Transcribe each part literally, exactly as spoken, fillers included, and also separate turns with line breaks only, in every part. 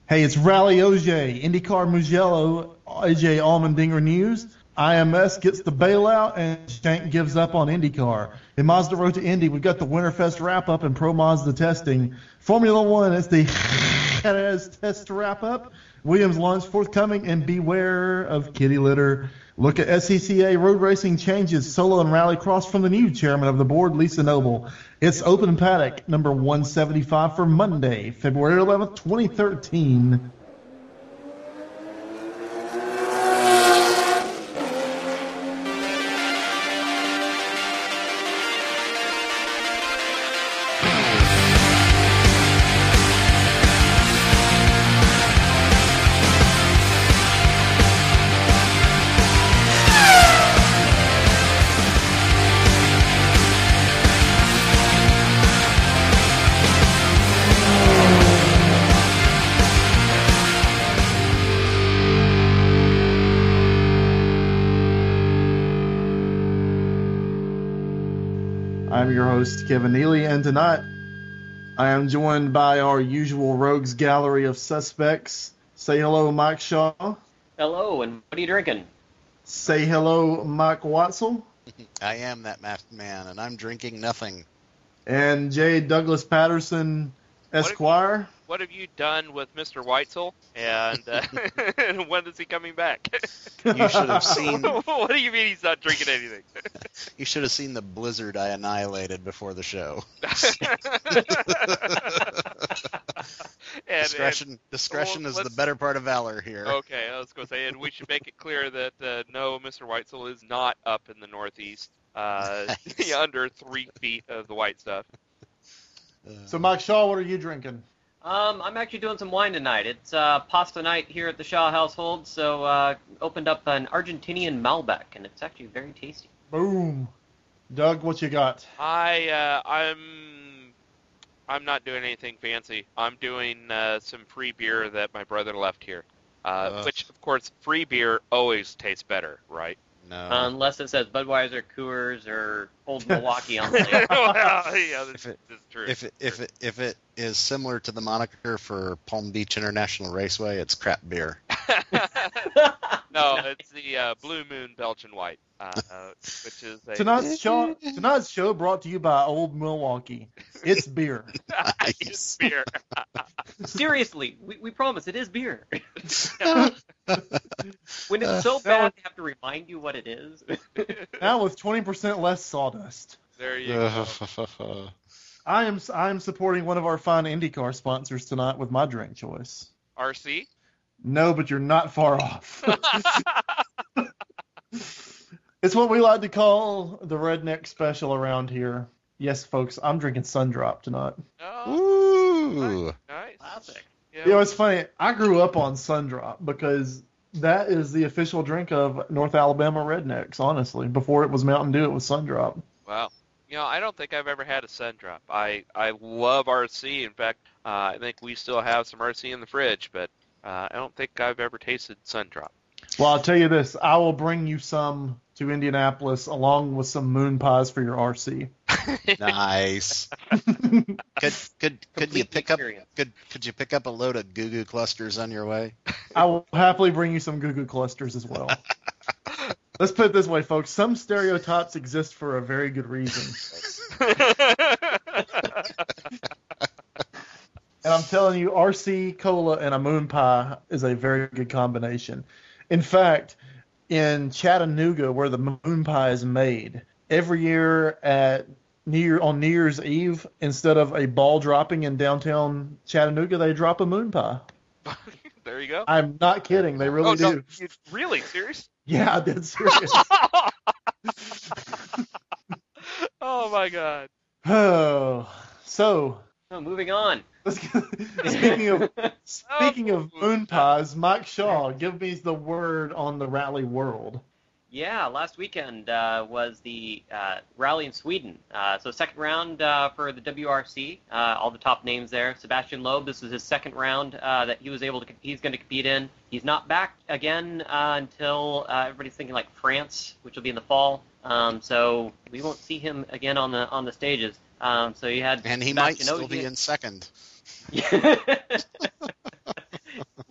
Hey, it's Rally O J, IndyCar Mugello, A J Allmendinger News. I M S gets the bailout, and Shank gives up on IndyCar. In Mazda Road to Indy, we've got the Winterfest wrap-up and Pro Mazda testing. Formula One, it's the Jerez test wrap-up. Williams launch forthcoming, and beware of kitty litter. Look at S C C A road racing changes, solo and rallycross from the new chairman of the board, Lisa Noble. It's Open Paddock, number one seventy-five for Monday, February eleventh, twenty thirteen. I'm your host, Kevin Neely, and tonight I am joined by our usual rogues gallery of suspects. Say hello, Mike Shaw.
Hello, and what are you drinking?
Say hello, Mike Watzel.
I am that masked man, and I'm drinking nothing.
And J. Douglas Patterson, Esquire.
What have you done with Mister Weitzel, and uh, when is he coming back?
You should have seen...
What do you mean he's not drinking anything?
You should have seen the blizzard I annihilated before the show.
and,
discretion
and,
discretion
well,
is the better part of valor here.
Okay, I was going to say, and we should make it clear that uh, no, Mister Weitzel is not up in the Northeast, uh,
Nice.
under three feet of the white stuff.
Uh,
So, Mike Shaw, what are you drinking?
Um, I'm actually doing some wine tonight. It's uh, pasta night here at the Shaw household, so uh, opened up an Argentinian Malbec, and it's actually very tasty.
Boom. Doug, what you got?
I uh, I'm I'm not doing anything fancy. I'm doing uh, some free beer that my brother left here, uh,
Ugh.
which of course free beer always tastes better, right?
no.
Unless it says Budweiser, Coors, or Old Milwaukee on the label.
Well, yeah, this
If it-
is true.
if it, if it if it is similar to the moniker for Palm Beach International Raceway, it's crap beer.
No, it's the uh, Blue Moon Belgian White, uh, uh, which is a
Tonight's show, tonight's show brought to you by Old Milwaukee. It's beer.
it's beer.
Seriously, we, we promise, it is beer. When it's so bad, they have to remind you what it is.
Now with twenty percent less sawdust.
There you go.
I am I am supporting one of our fine IndyCar sponsors tonight with my drink choice.
R C.
No, but you're not far off. It's what we like to call the redneck special around here. Yes, folks, I'm drinking Sundrop tonight.
Oh,
Ooh.
nice. nice.
Classic.
Yeah.
You know, it's funny. I grew up on Sundrop because that is the official drink of North Alabama rednecks, honestly. Before it was Mountain Dew, it was Sundrop.
Wow. You know, I don't think I've ever had a Sun Drop. I, I love R C. In fact, uh, I think we still have some R C in the fridge, but uh, I don't think I've ever tasted Sun Drop.
Well, I'll tell you this. I will bring you some to Indianapolis along with some moon pies for your R C.
Nice. Could could could you
Complete
pick up
experience.
could could you pick up a load of Goo Goo clusters on your way?
I will happily bring you some Goo Goo clusters as well. Let's put it this way, folks. Some stereotypes exist for a very good reason. And I'm telling you, R C, cola, and a moon pie is a very good combination. In fact, in Chattanooga, where the moon pie is made, every year at New Year, on New Year's Eve, instead of a ball dropping in downtown Chattanooga, they drop a moon pie.
There you go.
I'm not kidding. They really
oh,
do.
no, you- really? Serious?
Yeah, I did serious.
Oh, my God.
Oh, so
Oh, moving on.
let's get, speaking of speaking of moon pies, Mike Shaw, give me the word on the rally world.
Yeah, last weekend uh, was the uh, rally in Sweden. Uh, so second round uh, for the W R C. Uh, all the top names there. Sebastian Loeb, this is his second round uh, that he was able to. He's going to compete in. He's not back again uh, until uh, everybody's thinking like France, which will be in the fall. Um, so we won't see him again on the on the stages. Um, so you had
And he might
Sebastian
still be
Ogier.
in second.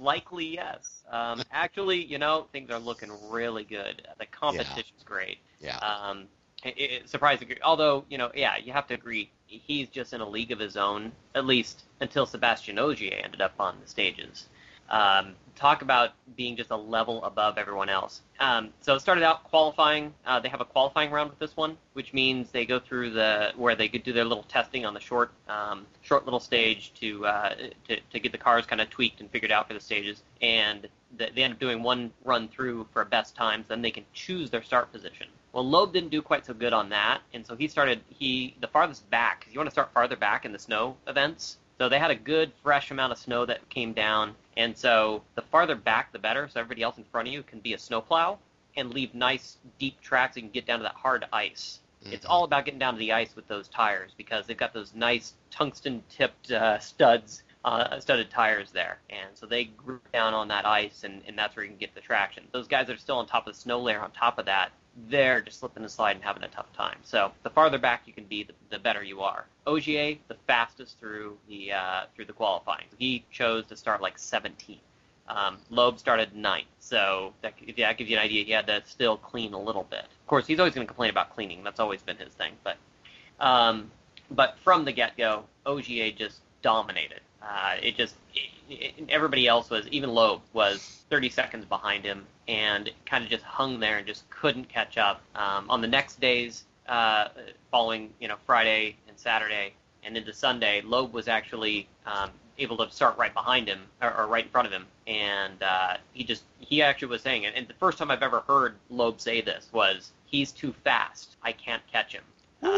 Likely, yes. Um, actually, you know, things are looking really good. The competition's great.
Yeah.
Um, it, it, surprisingly, although, you know, yeah, you have to agree, he's just in a league of his own, at least until Sebastian Ogier ended up on the stages. Um, talk about being just a level above everyone else. Um, so it started out qualifying. Uh, they have a qualifying round with this one, which means they go through the where they could do their little testing on the short, um, short little stage to, uh, to to get the cars kind of tweaked and figured out for the stages. And the, they end up doing one run through for best times. Then they can choose their start position. Well, Loeb didn't do quite so good on that, and so he started he the farthest back. Because you want to start farther back in the snow events. So they had a good, fresh amount of snow that came down, and so the farther back, the better, so everybody else in front of you can be a snowplow and leave nice, deep tracks so you can get down to that hard ice. Mm-hmm. It's all about getting down to the ice with those tires because they've got those nice tungsten-tipped uh, studs, uh, studded tires there, and so they group down on that ice, and, and that's where you can get the traction. Those guys that are still on top of the snow layer on top of that, they're just slipping and sliding and having a tough time. So the farther back you can be, the, the better you are. Ogier, the fastest through the uh, through the qualifying. He chose to start like seventeenth. Um, Loeb started ninth. So that, if that gives you an idea, he had to still clean a little bit. Of course, he's always going to complain about cleaning. That's always been his thing. But um, but from the get-go, Ogier just dominated. Uh, it just it, it, everybody else was, even Loeb was thirty seconds behind him and kind of just hung there and just couldn't catch up. Um, on the next days, uh, following you know Friday and Saturday and into Sunday, Loeb was actually um, able to start right behind him or, or right in front of him, and uh, he just he actually was saying it. And the first time I've ever heard Loeb say this was, "He's too fast. I can't catch him."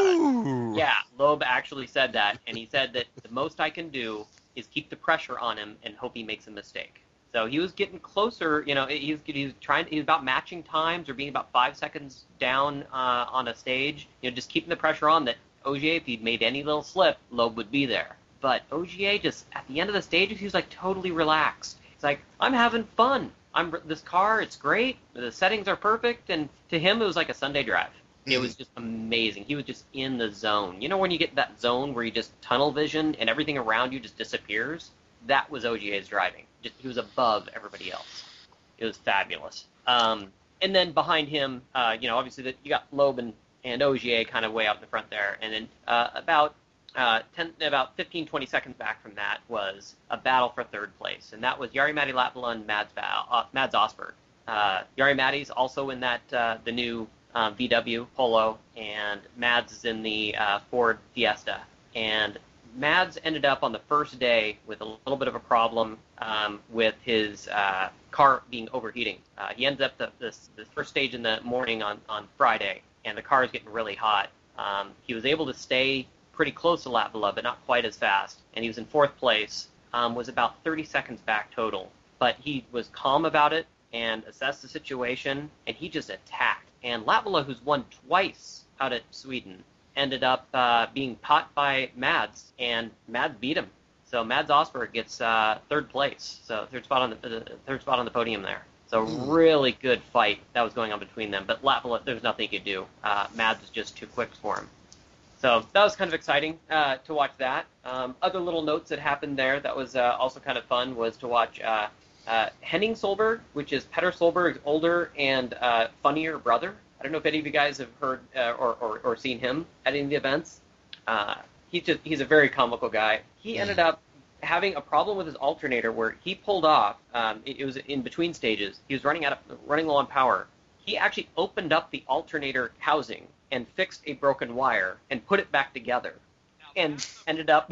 Uh, yeah, Loeb actually said that, and he said that the most I can do is keep the pressure on him and hope he makes a mistake. So he was getting closer, you know, he was, he was trying, he was about matching times or being about five seconds down uh, on a stage, you know, just keeping the pressure on that Ogier, if he'd made any little slip, Loeb would be there. But Ogier just, at the end of the stage, he was like totally relaxed. It's like, I'm having fun. I'm this car, it's great. The settings are perfect. And to him, it was like a Sunday drive. It was just amazing. He was just in the zone. You know when you get that zone where you just tunnel vision and everything around you just disappears? That was Ogier's driving. Just, he was above everybody else. It was fabulous. Um, and then behind him, uh, you know, obviously the, you got Loeb and, and Ogier kind of way out in the front there. And then uh, about uh, ten, about fifteen, twenty seconds back from that was a battle for third place. And that was Jari-Matti Latvala and Mads, uh, Mads Osberg. Uh, Jari-Matti's also in that uh, the new Um, V W Polo, and Mads is in the uh, Ford Fiesta. And Mads ended up on the first day with a little bit of a problem um, with his uh, car being overheating. Uh, he ended up the, this, the first stage in the morning on, on Friday, and the car is getting really hot. Um, he was able to stay pretty close to Latvala, but not quite as fast, and he was in fourth place, um, was about thirty seconds back total. But he was calm about it and assessed the situation, and he just attacked. And Latvala, who's won twice out at Sweden, ended up uh, being caught by Mads, and Mads beat him. So Mads Osberg gets uh, third place, so third spot on the uh, third spot on the podium there. So mm. really good fight that was going on between them. But Latvala, there's nothing he could do. Uh, Mads was just too quick for him. So that was kind of exciting uh, to watch that. Um, other little notes that happened there that was uh, also kind of fun was to watch uh, uh, Henning Solberg, which is Petter Solberg's older and uh, funnier brother. I don't know if any of you guys have heard uh, or, or, or seen him at any of the events. Uh, he's just he's a very comical guy. He ended up having a problem with his alternator where he pulled off. Um, it, it was in between stages. He was running out of running low on power. He actually opened up the alternator housing and fixed a broken wire and put it back together, and ended up.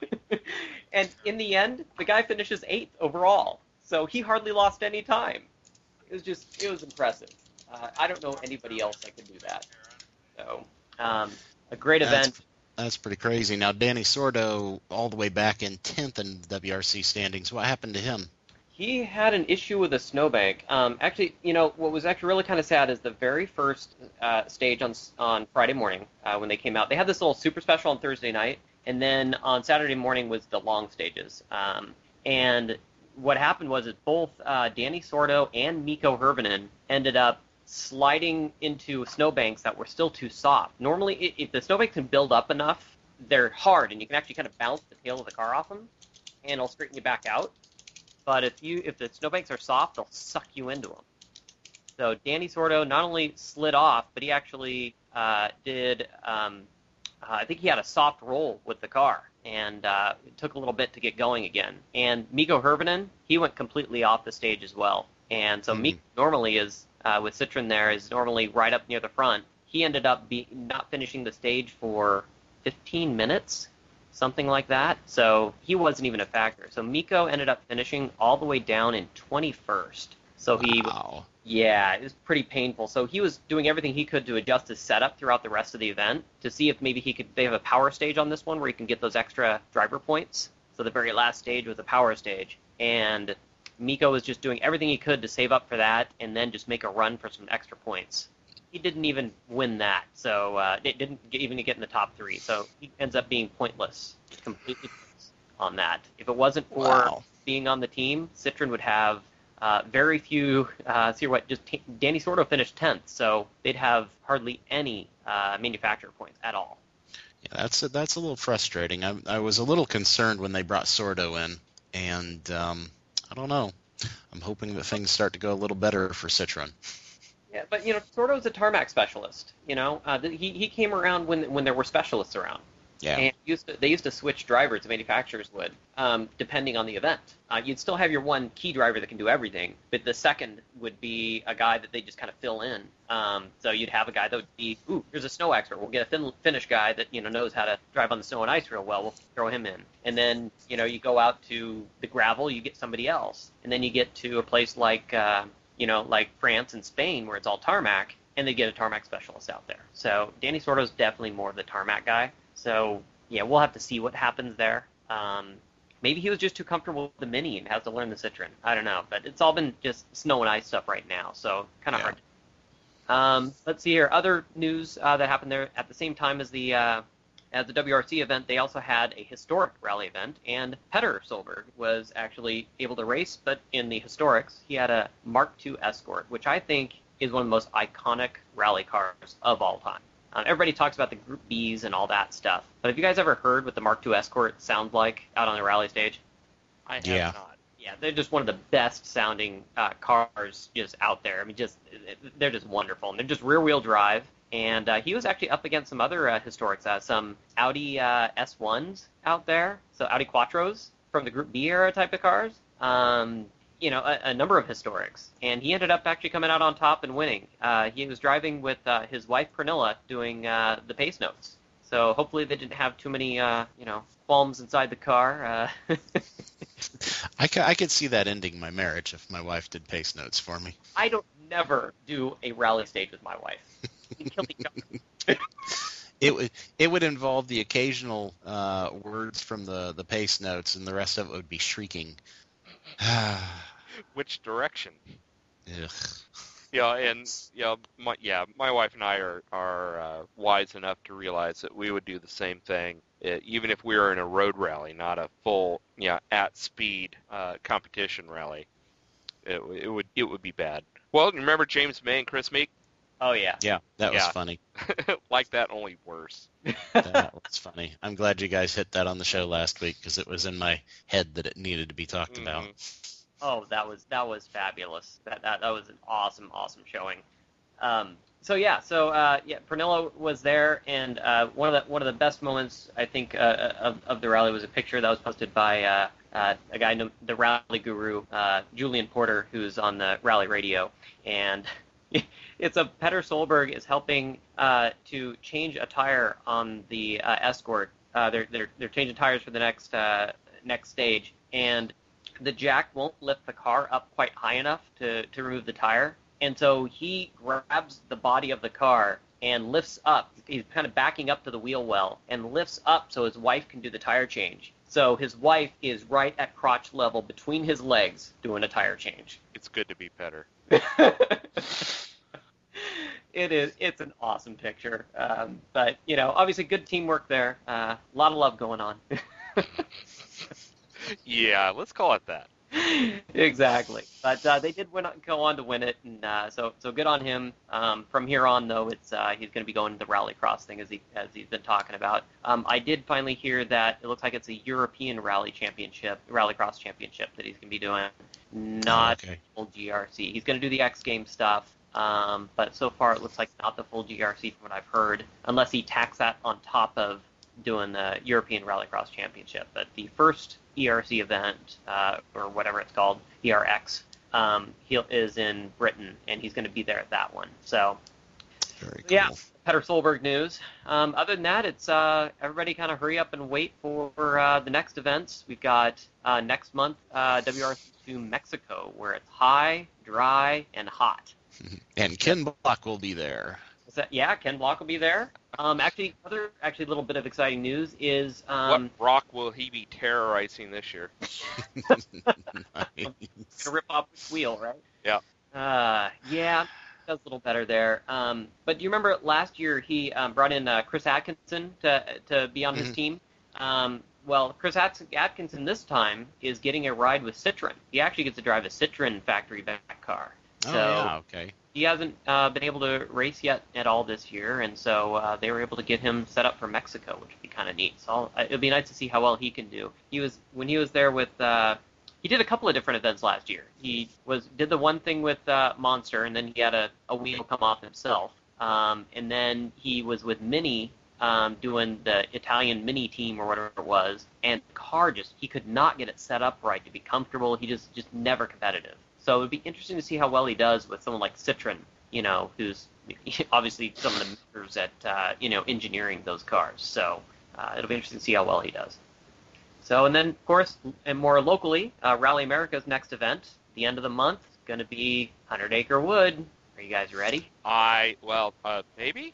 And in the end, the guy finishes eighth overall. So he hardly lost any time. It was just it was impressive. Uh, I don't know anybody else that could do that. So um, a great
That's,
event.
That's pretty crazy. Now Danny Sordo, all the way back in tenth in the W R C standings. What happened to him?
He had an issue with a snowbank. Um, actually, you know, what was actually really kind of sad is the very first uh, stage on on Friday morning uh, when they came out, they had this little super special on Thursday night, and then on Saturday morning was the long stages. Um, and what happened was that both uh, Danny Sordo and Mikko Hirvonen ended up sliding into snowbanks that were still too soft. Normally, if the snowbanks can build up enough, they're hard, and you can actually kind of bounce the tail of the car off them, and it'll straighten you back out. but if you if the snowbanks are soft, they'll suck you into them. So Danny Sordo not only slid off, but he actually uh, did. Um, uh, I think he had a soft roll with the car, and uh, it took a little bit to get going again. And Mikko Hirvonen, he went completely off the stage as well. And so mm-hmm. Mikko normally is uh, with Citroen there is normally right up near the front. He ended up be, not finishing the stage for fifteen minutes, something like that. So he wasn't even a factor. So Mikko ended up finishing all the way down in twenty-first. So he,
wow.
yeah, it was pretty painful. So he was doing everything he could to adjust his setup throughout the rest of the event to see if maybe he could. They have a power stage on this one where he can get those extra driver points. So the very last stage was a power stage, and Mikko was just doing everything he could to save up for that and then just make a run for some extra points. He didn't even win that, so uh, it didn't get, even get in the top three. So he ends up being pointless, completely pointless on that. If it wasn't for
Wow.
being on the team, Citroen would have uh, very few. Uh, see what? Just t- Danny Sordo finished tenth, so they'd have hardly any uh, manufacturer points at all.
Yeah, that's a, that's a little frustrating. I, I was a little concerned when they brought Sordo in, and um, I don't know. I'm hoping that things start to go a little better for Citroen.
Yeah, but you know, Sordo's a tarmac specialist. You know, uh, he he came around when when there were specialists around.
Yeah.
And used to, they used to switch drivers, the manufacturers would, um, depending on the event. Uh, you'd still have your one key driver that can do everything, but the second would be a guy that they just kind of fill in. Um, so you'd have a guy that would be, ooh, here's a snow expert. We'll get a fin- Finnish guy that, you know, knows how to drive on the snow and ice real well. We'll throw him in. And then, you know, you go out to the gravel, you get somebody else. And then you get to a place like, uh, you know, like France and Spain where it's all tarmac, and they get a tarmac specialist out there. So Danny Sordo's definitely more of the tarmac guy. So, yeah, we'll have to see what happens there. Um, maybe he was just too comfortable with the Mini and has to learn the Citroen. I don't know. But it's all been just snow and ice stuff right now, so kind of
Yeah.
hard. Um, let's see here. Other news uh, that happened there at the same time as the uh, as the W R C event, they also had a historic rally event, and Petter Solberg was actually able to race, but in the historics, he had a Mark two Escort, which I think is one of the most iconic rally cars of all time. Um, everybody talks about the Group Bs and all that stuff, but have you guys ever heard what the Mark two Escort sounds like out on the rally stage?
I have
Yeah.
not.
Yeah, they're just one of the best sounding uh, cars just out there. I mean, just they're just wonderful, and they're just rear-wheel drive. And uh, he was actually up against some other uh, historics, uh, some Audi uh, S ones out there, so Audi Quattros from the Group B era type of cars. Um, you know, a, a number of historics, and he ended up actually coming out on top and winning. Uh, he was driving with uh, his wife Pernilla doing uh, the pace notes. So hopefully they didn't have too many, uh, you know, qualms inside the car. Uh,
I, ca- I could see that ending my marriage if my wife did pace notes for me.
I don't never do a rally stage with my wife. We kill each other.
It would it would involve the occasional uh, words from the, the pace notes, and the rest of it would be shrieking.
Which direction?
Ugh.
Yeah, and yeah, my, yeah, my wife and I are are uh, wise enough to realize that we would do the same thing, uh, even if we were in a road rally, not a full, yeah, at speed uh, competition rally. It, it would it would be bad. Well, remember James May and Chris Meek?
Oh yeah.
Yeah, that was
Yeah.
funny.
Like that, only worse.
That was funny. I'm glad you guys hit that on the show last week because it was in my head that it needed to be talked about.
Mhm.
Oh, that was that was fabulous. That that, that was an awesome, awesome showing. Um, so yeah, so uh, yeah, Pernilla was there, and uh, one of the one of the best moments I think uh, of of the rally was a picture that was posted by uh, uh, a guy named the Rally Guru, uh, Julian Porter, who's on the Rally Radio, and it's a Petter Solberg is helping uh, to change a tire on the uh, Escort. Uh, they're they're they're changing tires for the next uh, next stage, and the jack won't lift the car up quite high enough to, to remove the tire. And so he grabs the body of the car and lifts up. He's kind of backing up to the wheel well and lifts up so his wife can do the tire change. So his wife is right at crotch level between his legs doing a tire change.
It's good to be Petter.
It is. It's an awesome picture. Um, but, you know, obviously good teamwork there. Uh, a lot of love going on.
Yeah, let's call it that.
Exactly. But uh, they did win, go on to win it, and uh, so so good on him. Um, from here on, though, it's uh, he's going to be going the Rallycross thing as he as he's been talking about. Um, I did finally hear that it looks like it's a European Rally Championship, Rallycross Championship that he's going to be doing, not
Oh, okay.
full G R C. He's going to do the X Games stuff, um, but so far it looks like not the full G R C from what I've heard, unless he tacks that on top of doing the European Rallycross Championship. But the first E R C event, uh, or whatever it's called, E R X, um, he is in Britain, and he's going to be there at that one. So,
Very cool.
yeah, Petter Solberg news. Um, other than that, it's uh, everybody kind of hurry up and wait for uh, the next events. We've got uh, next month uh, W R C to Mexico, where it's high, dry, and hot.
And Ken Block will be there.
Is that, yeah, Ken Block will be there. Um, actually, other actually little bit of exciting news is um,
What rock will he be terrorizing this year?
Nice.
to rip off the wheel, right?
Yeah.
Uh, yeah, does a little better there. Um, but do you remember last year he um, brought in uh, Chris Atkinson to to be on his
Mhm.
team? Um, well, Chris At- Atkinson this time is getting a ride with Citroen. He actually gets to drive a Citroen factory back car.
Oh,
So
yeah, okay.
he hasn't uh, been able to race yet at all this year, and so uh, they were able to get him set up for Mexico, which would be kind of neat. So I'll, uh, it'll be nice to see how well he can do. He was when he was there with. Uh, he did a couple of different events last year. He was did the one thing with uh, Monster, and then he had a, a wheel come off himself. Um, and then he was with Mini um, doing the Italian Mini team or whatever it was, and the car just he could not get it set up right to be comfortable. He just just never competitive. So it would be interesting to see how well he does with someone like Citroen, you know, who's obviously some of the makers at, uh, you know, engineering those cars. So uh, it'll be interesting to see how well he does. So, and then, of course, and more locally, uh, Rally America's next event, the end of the month, going to be Hundred Acre Wood. Are you guys ready?
I, well, uh, maybe?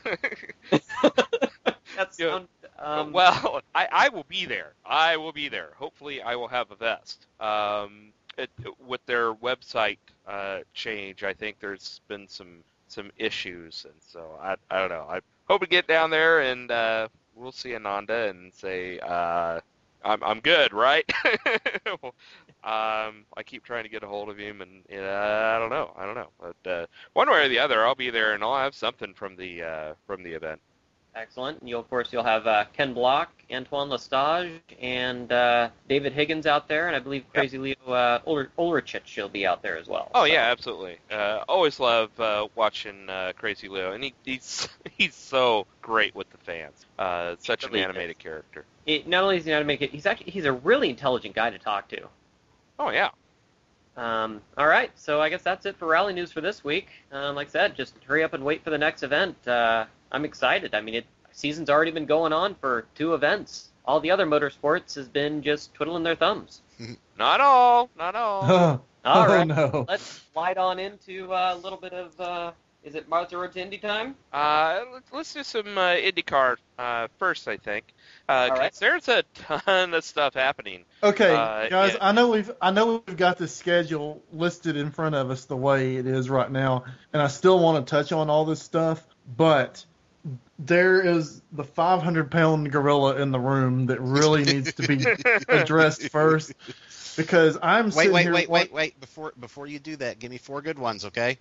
That's
Yeah.
sound, um,
well, I, I will be there. I will be there. Hopefully I will have a vest. Um, it, with their website uh, change, I think there's been some some issues, and so I, I don't know. I hope to get down there and uh, we'll see Ananda and say uh, I'm I'm good, right? um, I keep trying to get a hold of him, and uh, I don't know. I don't know, but uh, one way or the other, I'll be there, and I'll have something from the uh, from the event.
excellent. And you'll, of course, you'll have uh, Ken Block, Antoine Lestage, and uh, David Higgins out there, and I believe Crazy Leo uh, Ulrich, Ulrichich will be out there as well.
Oh
So-
yeah, absolutely. Uh, always love uh, watching uh, Crazy Leo, and he, he's he's so great with the fans. Uh, such an
Really is.
animated character.
It, not only is he know how to make it, he's actually he's a really intelligent guy to talk to.
Oh yeah.
Um, all right, so I guess that's it for rally news for this week. Um, like I said, just hurry up and wait for the next event. Uh, I'm excited. I mean, it season's already been going on for two events. All the other motorsports has been just twiddling their thumbs.
Not all, not all.
Oh,
All right,
no.
let's slide on into uh, a little bit of uh, is it Mazda Road to Indy time?
Uh, let's- let's do some uh, IndyCar uh, first, I think. Uh,
All
'cause
right.
there's a ton of stuff happening.
Okay,
Uh,
guys,
yeah.
I know we've I know we've got the schedule listed in front of us the way it is right now, and I still want to touch on all this stuff, but there is the five hundred pound gorilla in the room that really needs to be addressed first, because I'm
Wait,
sitting
wait,
here
wait,
wa-
wait, wait. Before before you do that, give me four good ones, okay?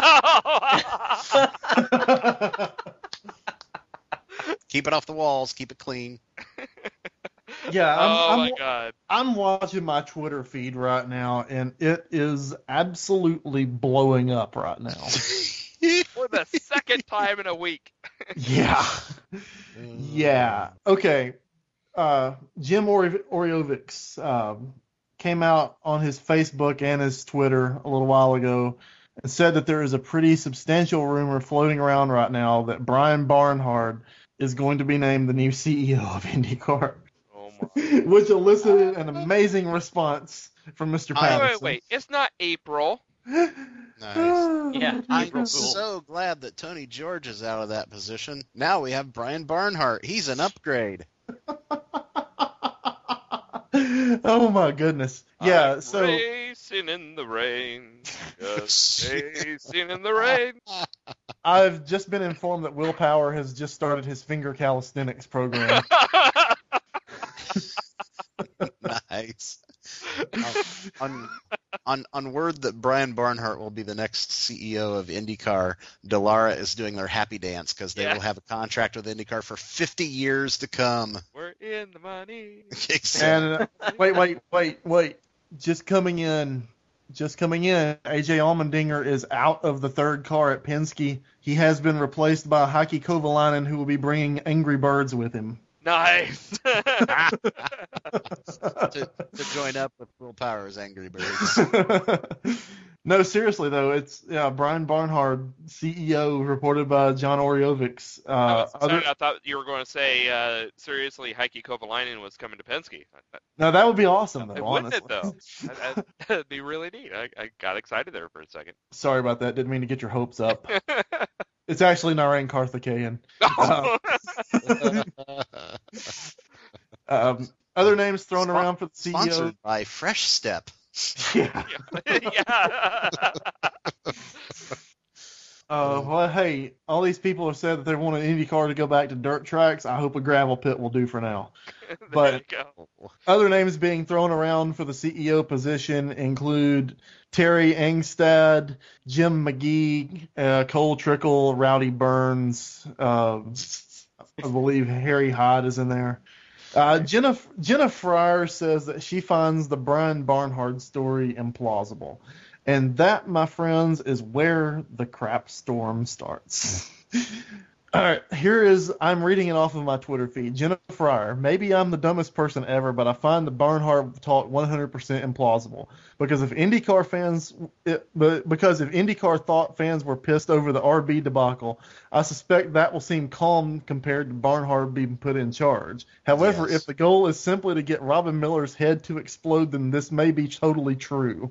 Keep it off the walls. Keep it clean.
yeah, I'm,
oh
I'm,
my god.
I'm watching my Twitter feed right now, and it is absolutely blowing up right now.
For the second time in a week.
Yeah. Yeah. Okay. Uh, Jim Ori- Oriovics um, came out on his Facebook and his Twitter a little while ago and said that there is a pretty substantial rumor floating around right now that Brian Barnhart is going to be named the new C E O of IndyCar,
Oh my.
which elicited an amazing response from Mister
I-
Wait,
Patterson.
wait, wait. It's not April.
Nice.
Yeah.
I'm
April Fool.
so glad that Tony George is out of that position. Now we have Brian Barnhart. He's an upgrade.
Oh my goodness. Yeah,
I'm
so
racing in the rain. Just racing in the rain.
I've just been informed that Will Power has just started his finger calisthenics program.
Nice. Uh, on, on on word that Brian Barnhart will be the next C E O of IndyCar, Dallara is doing their happy dance because they
Yeah.
will have a contract with IndyCar for fifty years to come.
We're in the money.
And uh, wait, wait, wait, wait. Just coming in, just coming in. A J Allmendinger is out of the third car at Penske. He has been replaced by Heikki Kovalainen, who will be bringing Angry Birds with him.
Nice.
to, to join up with Will Power's Angry Birds.
No, seriously though, it's yeah, Brian Barnhart, C E O, reported by John Oriovics. Uh,
I, was
other,
excited. I thought you were going to say, uh, seriously, Heikki Kovalainen was coming to Penske.
no, that would be awesome though.
Wouldn't
honestly.
it, though? I, I, that'd be really neat. I, I got excited there for a second.
Sorry about that. Didn't mean to get your hopes up. It's actually Narain Karthikeyan. Uh, um, other names thrown
Spon-
around for the C E O.
Sponsored by Fresh Step.
Yeah.
yeah.
Uh, well, hey, all these people have said that they want an IndyCar to go back to dirt tracks. I hope a gravel pit will do for now.
There
But-
you go.
Other names being thrown around for the C E O position include Terry Engstad, Jim McGee, uh, Cole Trickle, Rowdy Burns. Uh, I believe Harry Hyde is in there. Uh, Jenna, Jenna Fryer says that she finds the Brian Barnhart story implausible. And that, my friends, is where the crap storm starts. All right, here is, I'm reading it off of my Twitter feed. Jenna Fryer, maybe I'm the dumbest person ever, but I find the Barnhart talk one hundred percent implausible. Because if IndyCar fans, it, but because if IndyCar thought fans were pissed over the R B debacle, I suspect that will seem calm compared to Barnhart being put in charge. However,
Yes.
if the goal is simply to get Robin Miller's head to explode, then this may be totally true.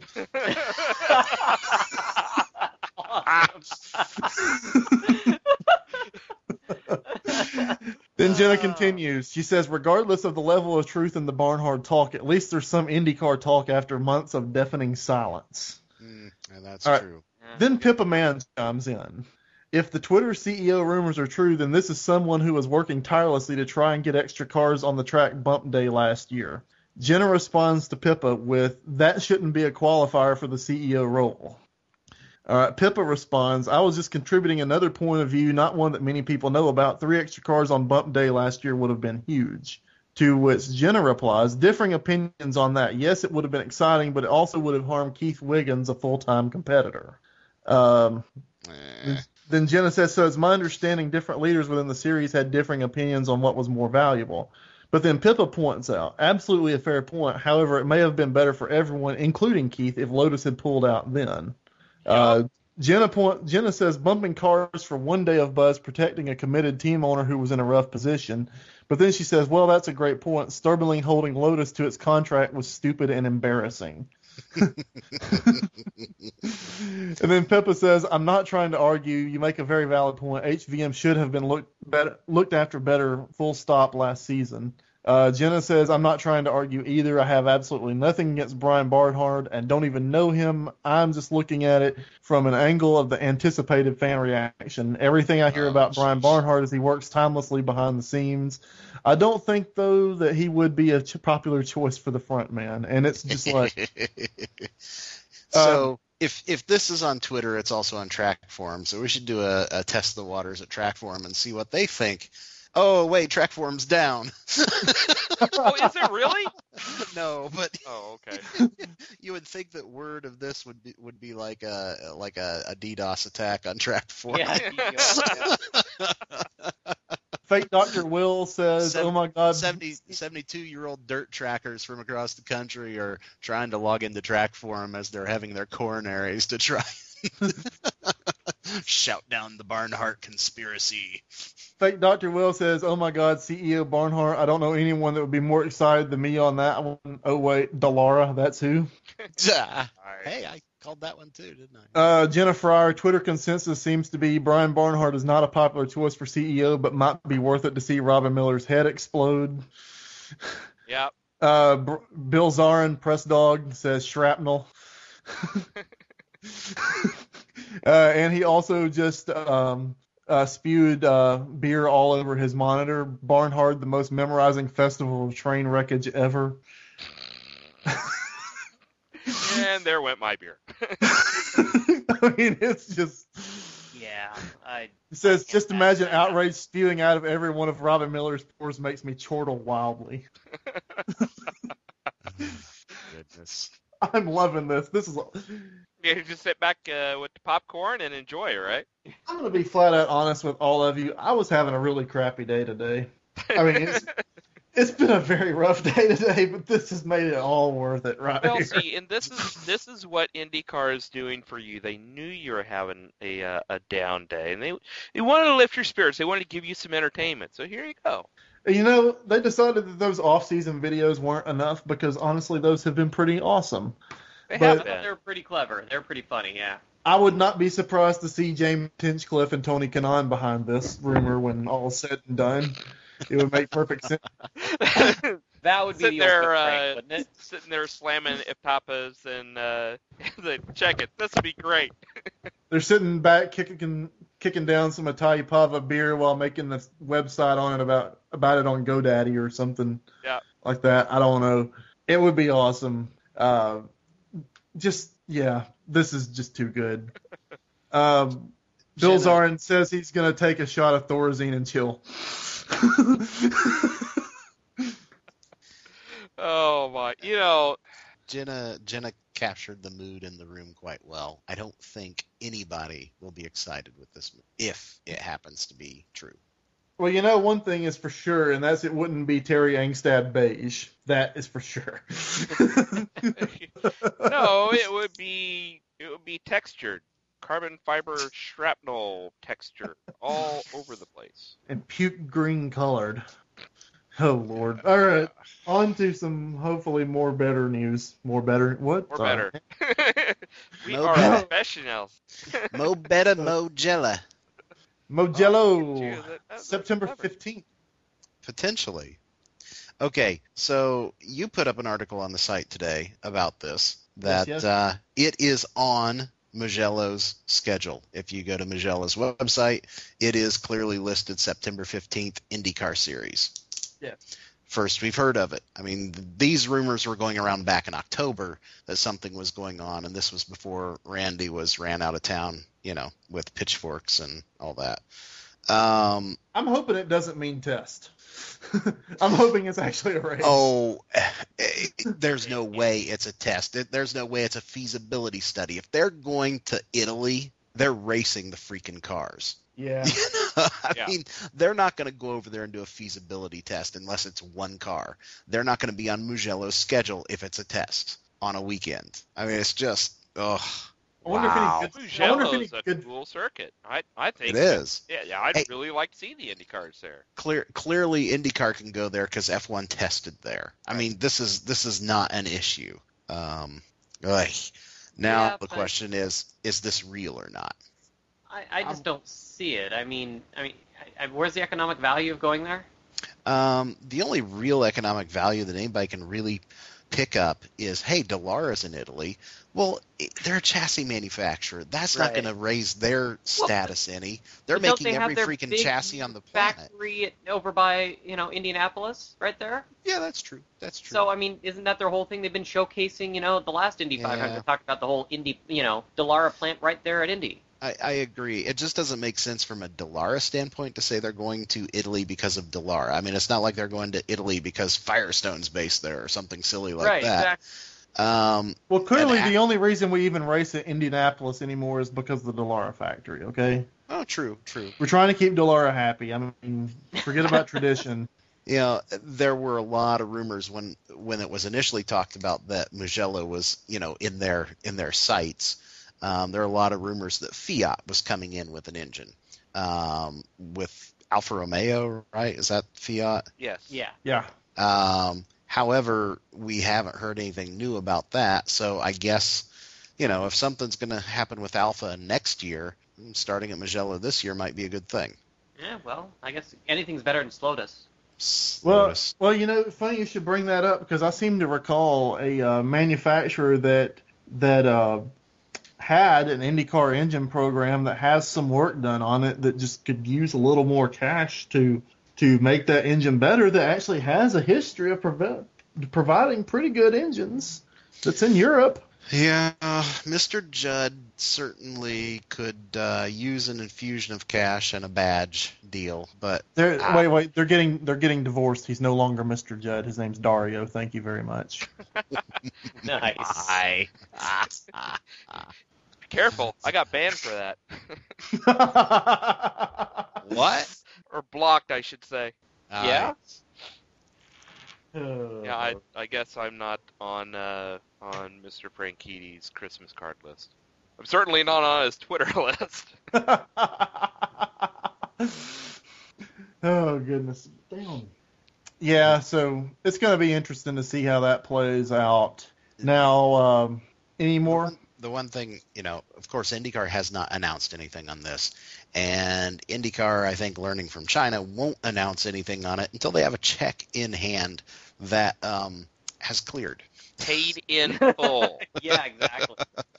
Then Jenna continues. She says, regardless of the level of truth in the Barnhart talk, at least there's some IndyCar talk after months of deafening silence.
Mm, and that's
All right.
true.
Then Pippa Mann chimes in. If the Twitter C E O rumors are true, then this is someone who was working tirelessly to try and get extra cars on the track bump day last year. Jenna responds to Pippa with, that shouldn't be a qualifier for the C E O role. All right, Pippa responds, I was just contributing another point of view, not one that many people know about. Three extra cars on bump day last year would have been huge. To which Jenna replies, differing opinions on that. Yes, it would have been exciting, but it also would have harmed Keith Wiggins, a full-time competitor. Um,
Eh.
then Jenna says, so it's my understanding different leaders within the series had differing opinions on what was more valuable. But then Pippa points out, absolutely a fair point. However, it may have been better for everyone, including Keith, if Lotus had pulled out then. Uh, Jenna point, Jenna says bumping cars for one day of buzz, protecting a committed team owner who was in a rough position. But then she says, well, that's a great point. Starbeling holding Lotus to its contract was stupid and embarrassing. And then Pippa says, I'm not trying to argue. You make a very valid point. H V M should have been looked better, looked after better, full stop, last season. Uh, Jenna says, I'm not trying to argue either. I have absolutely nothing against Brian Barnhart and don't even know him. I'm just looking at it from an angle of the anticipated fan reaction. Everything I hear
Oh,
about Brian
jeez.
Barnhart is he works timelessly behind the scenes. I don't think, though, that he would be a ch- popular choice for the front man. And it's just like,
so if if this is on Twitter, it's also on Track Forum. So we should do a, a test the waters at Track Forum and see what they think. Oh wait, Track Forum's down.
Oh, is it really?
No, but
Oh, okay.
you would think that word of this would be would be like a like a, a DDoS attack on Track Forum.
Yeah,
fake Doctor Will says,
Seven-
oh my God.
seventy, seventy-two-year-old dirt trackers from across the country are trying to log into Track Forum as they're having their coronaries to try shout down the Barnhart conspiracy.
Fake Doctor Will says, oh my God, C E O Barnhart. I don't know anyone that would be more excited than me on that one. Oh wait, Dallara, that's who.
Ah, hey, I called that one too, didn't I?
Uh, Jenna Fryer, Twitter consensus seems to be Brian Barnhart is not a popular choice for C E O, but might be worth it to see Robin Miller's head explode.
Yeah.
Uh, Br- Bill Zarin, press dog, says shrapnel. uh, and he also just um, uh, spewed uh, beer all over his monitor. Barnhart, the most memorizing festival of train wreckage ever.
And there went my beer.
I mean, it's just.
Yeah, I.
It says,
I
just
can't
imagine
imagine that.
outrage spewing out of every one of Robin Miller's pores makes me chortle wildly.
Goodness.
I'm loving this. This is.
Yeah, you just sit back uh, with the popcorn and enjoy, right?
I'm going to be flat out honest with all of you. I was having a really crappy day today. I mean, it's, it's been a very rough day today, but this has made it all worth it right
Well,
here.
see, and this is this is what IndyCar is doing for you. They knew you were having a uh, a down day, and they they wanted to lift your spirits. They wanted to give you some entertainment. So here you go.
You know, they decided that those off-season videos weren't enough because, honestly, those have been pretty awesome.
They
But-
have been.
They're pretty clever. They're pretty funny, yeah.
I would not be surprised to see James Hinchcliffe and Tony Kanaan behind this rumor when all's said and done. It would make perfect sense.
That would be
Sitting
the
there,
ultimate
uh,
prank, wouldn't it?
sitting there slamming Ipapas and uh, they check it. This would be great.
They're sitting back kicking kicking down some Italian Pava beer while making the website on it about about it on GoDaddy or something
Yeah.
like that. I don't know. It would be awesome. Uh, just yeah, this is just too good. Um, Bill
Jenna-
Zarin says he's gonna take a shot of Thorazine and chill.
Oh my! You know,
Jenna Jenna captured the mood in the room quite well. I don't think anybody will be excited with this move if it happens to be true.
Well, you know, one thing is for sure, and that's it wouldn't be Terry Angstad beige. That is for sure.
no, it would be it would be textured, carbon fiber shrapnel texture all over the place.
And puke green colored. Oh, Lord. All right. On to some hopefully more better news. More better. What?
Or
Sorry.
better. we
No
are
better.
professionals.
Mo better, mo jella.
Mojello.
Gee, that- that's
September
clever.
fifteenth.
Potentially. Okay, so you put up an article on the site today about this, that
Yes, yes.
Uh, it is on Mugello's schedule. If you go to Mugello's website, it is clearly listed September fifteenth IndyCar Series.
Yes.
First we've heard of it. I mean, th- these rumors were going around back in October that something was going on, and this was before Randy was ran out of town, you know, with pitchforks and all that. Um,
I'm hoping it doesn't mean test. I'm hoping it's actually a race.
oh, eh, there's no way it's a test. There- There's no way it's a feasibility study. If they're going to Italy, they're racing the freaking cars.
Yeah.
I
Yeah.
mean, they're not going to go over there and do a feasibility test unless it's one car. They're not going to be on Mugello's schedule if it's a test on a weekend. I mean, it's just, ugh.
I wonder
Wow.
if any good. I wonder if any
Mugello's a
good.
cool circuit. I I think
It is.
Yeah, yeah. I'd
Hey.
really like to see the Indy cars there.
Clear, clearly, IndyCar can go there because F one tested there. I mean, this is this is not an issue. Um, ugh. Now
Yeah,
the
but-
question is, is this real or not?
I, I just
Um,
don't see it. I mean, I mean, I, I, where's the economic value of going there?
Um, the only real economic value that anybody can really pick up is, hey, Dalara's in Italy. Well, it, they're a chassis manufacturer. That's not
Right.
going to raise their status any. They're
But don't
making
they have
every
their
freaking
big
chassis on the planet.
Factory at- over by you know Indianapolis, right there.
Yeah, that's true. That's true.
So I mean, isn't that their whole thing? They've been showcasing, you know, the last Indy
Yeah.
five hundred talked about the whole Indy, you know, Dallara plant right there at Indy.
I, I agree. It just doesn't make sense from a Dallara standpoint to say they're going to Italy because of Dallara. I mean, it's not like they're going to Italy because Firestone's based there or something silly like
right,
that.
exactly.
Um,
Well, clearly
And
the only reason we even race at Indianapolis anymore is because of the Dallara factory. Okay.
oh, true, true.
We're trying to keep Dallara happy. I mean, forget about tradition.
You know, there were a lot of rumors when when it was initially talked about that Mugello was, you know, in their in their sights. Um, there are a lot of rumors that Fiat was coming in with an engine, um, with Alfa Romeo, right? Is that Fiat?
Yes.
Yeah.
Yeah.
Um, however, we haven't heard anything new about that. So I guess, you know, if something's going to happen with Alfa next year, starting at Mugello this year might be a good thing.
Yeah. Well, I guess anything's better than Slotus.
Well,
Lotus.
well, you know, funny you should bring that up because I seem to recall a uh, manufacturer that that uh, had an IndyCar engine program that has some work done on it that just could use a little more cash to to make that engine better. That actually has a history of prov- providing pretty good engines. That's in Europe.
Yeah, Mister Judd certainly could uh, use an infusion of cash and a badge deal, but
They're,
ah,
wait, wait, they're getting they're getting divorced. He's no longer Mister Judd. His name's Dario. Thank you very much.
Nice.
I, ah, ah, ah.
Be careful, I got banned for that.
What?
Or blocked, I should say.
Uh,
Yeah?
Uh,
Yeah, I I guess I'm not on uh, on Mister Frankitti's Christmas card list. I'm certainly not on his Twitter list.
Oh goodness, damn. Yeah, so it's going to be interesting to see how that plays out. Now, um, any
The
more?
one, the one thing, you know, of course, IndyCar has not announced anything on this. And IndyCar, I think, learning from China, won't announce anything on it until they have a check in hand that um, has cleared.
Paid in full.
Yeah, exactly.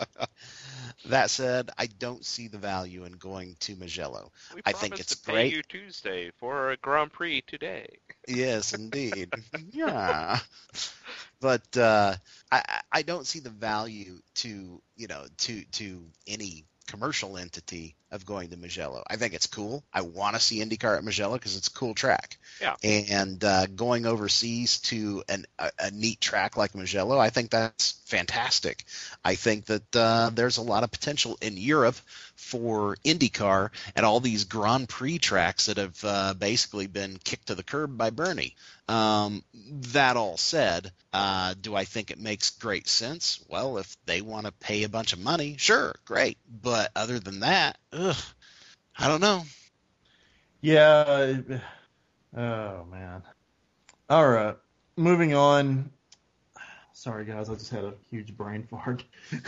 That said, I don't see the value in going to Mugello.
We
I
promised
think it's
to pay
great.
you Tuesday for a Grand Prix today.
Yes, indeed. Yeah. But uh, I, I don't see the value to, you know, to to any commercial entity of going to Mugello. I think it's cool. I want to see IndyCar at Mugello because it's a cool track.
Yeah.
And uh, going overseas to an, a, a neat track like Mugello, I think that's fantastic. I think that uh, there's a lot of potential in Europe for IndyCar and all these Grand Prix tracks that have uh, basically been kicked to the curb by Bernie. Um, that all said, uh, do I think it makes great sense? Well, if they want to pay a bunch of money, sure, great. But other than that, ugh, I don't know.
Yeah. Oh man. All right. Moving on. Sorry guys, I just had a huge brain fart.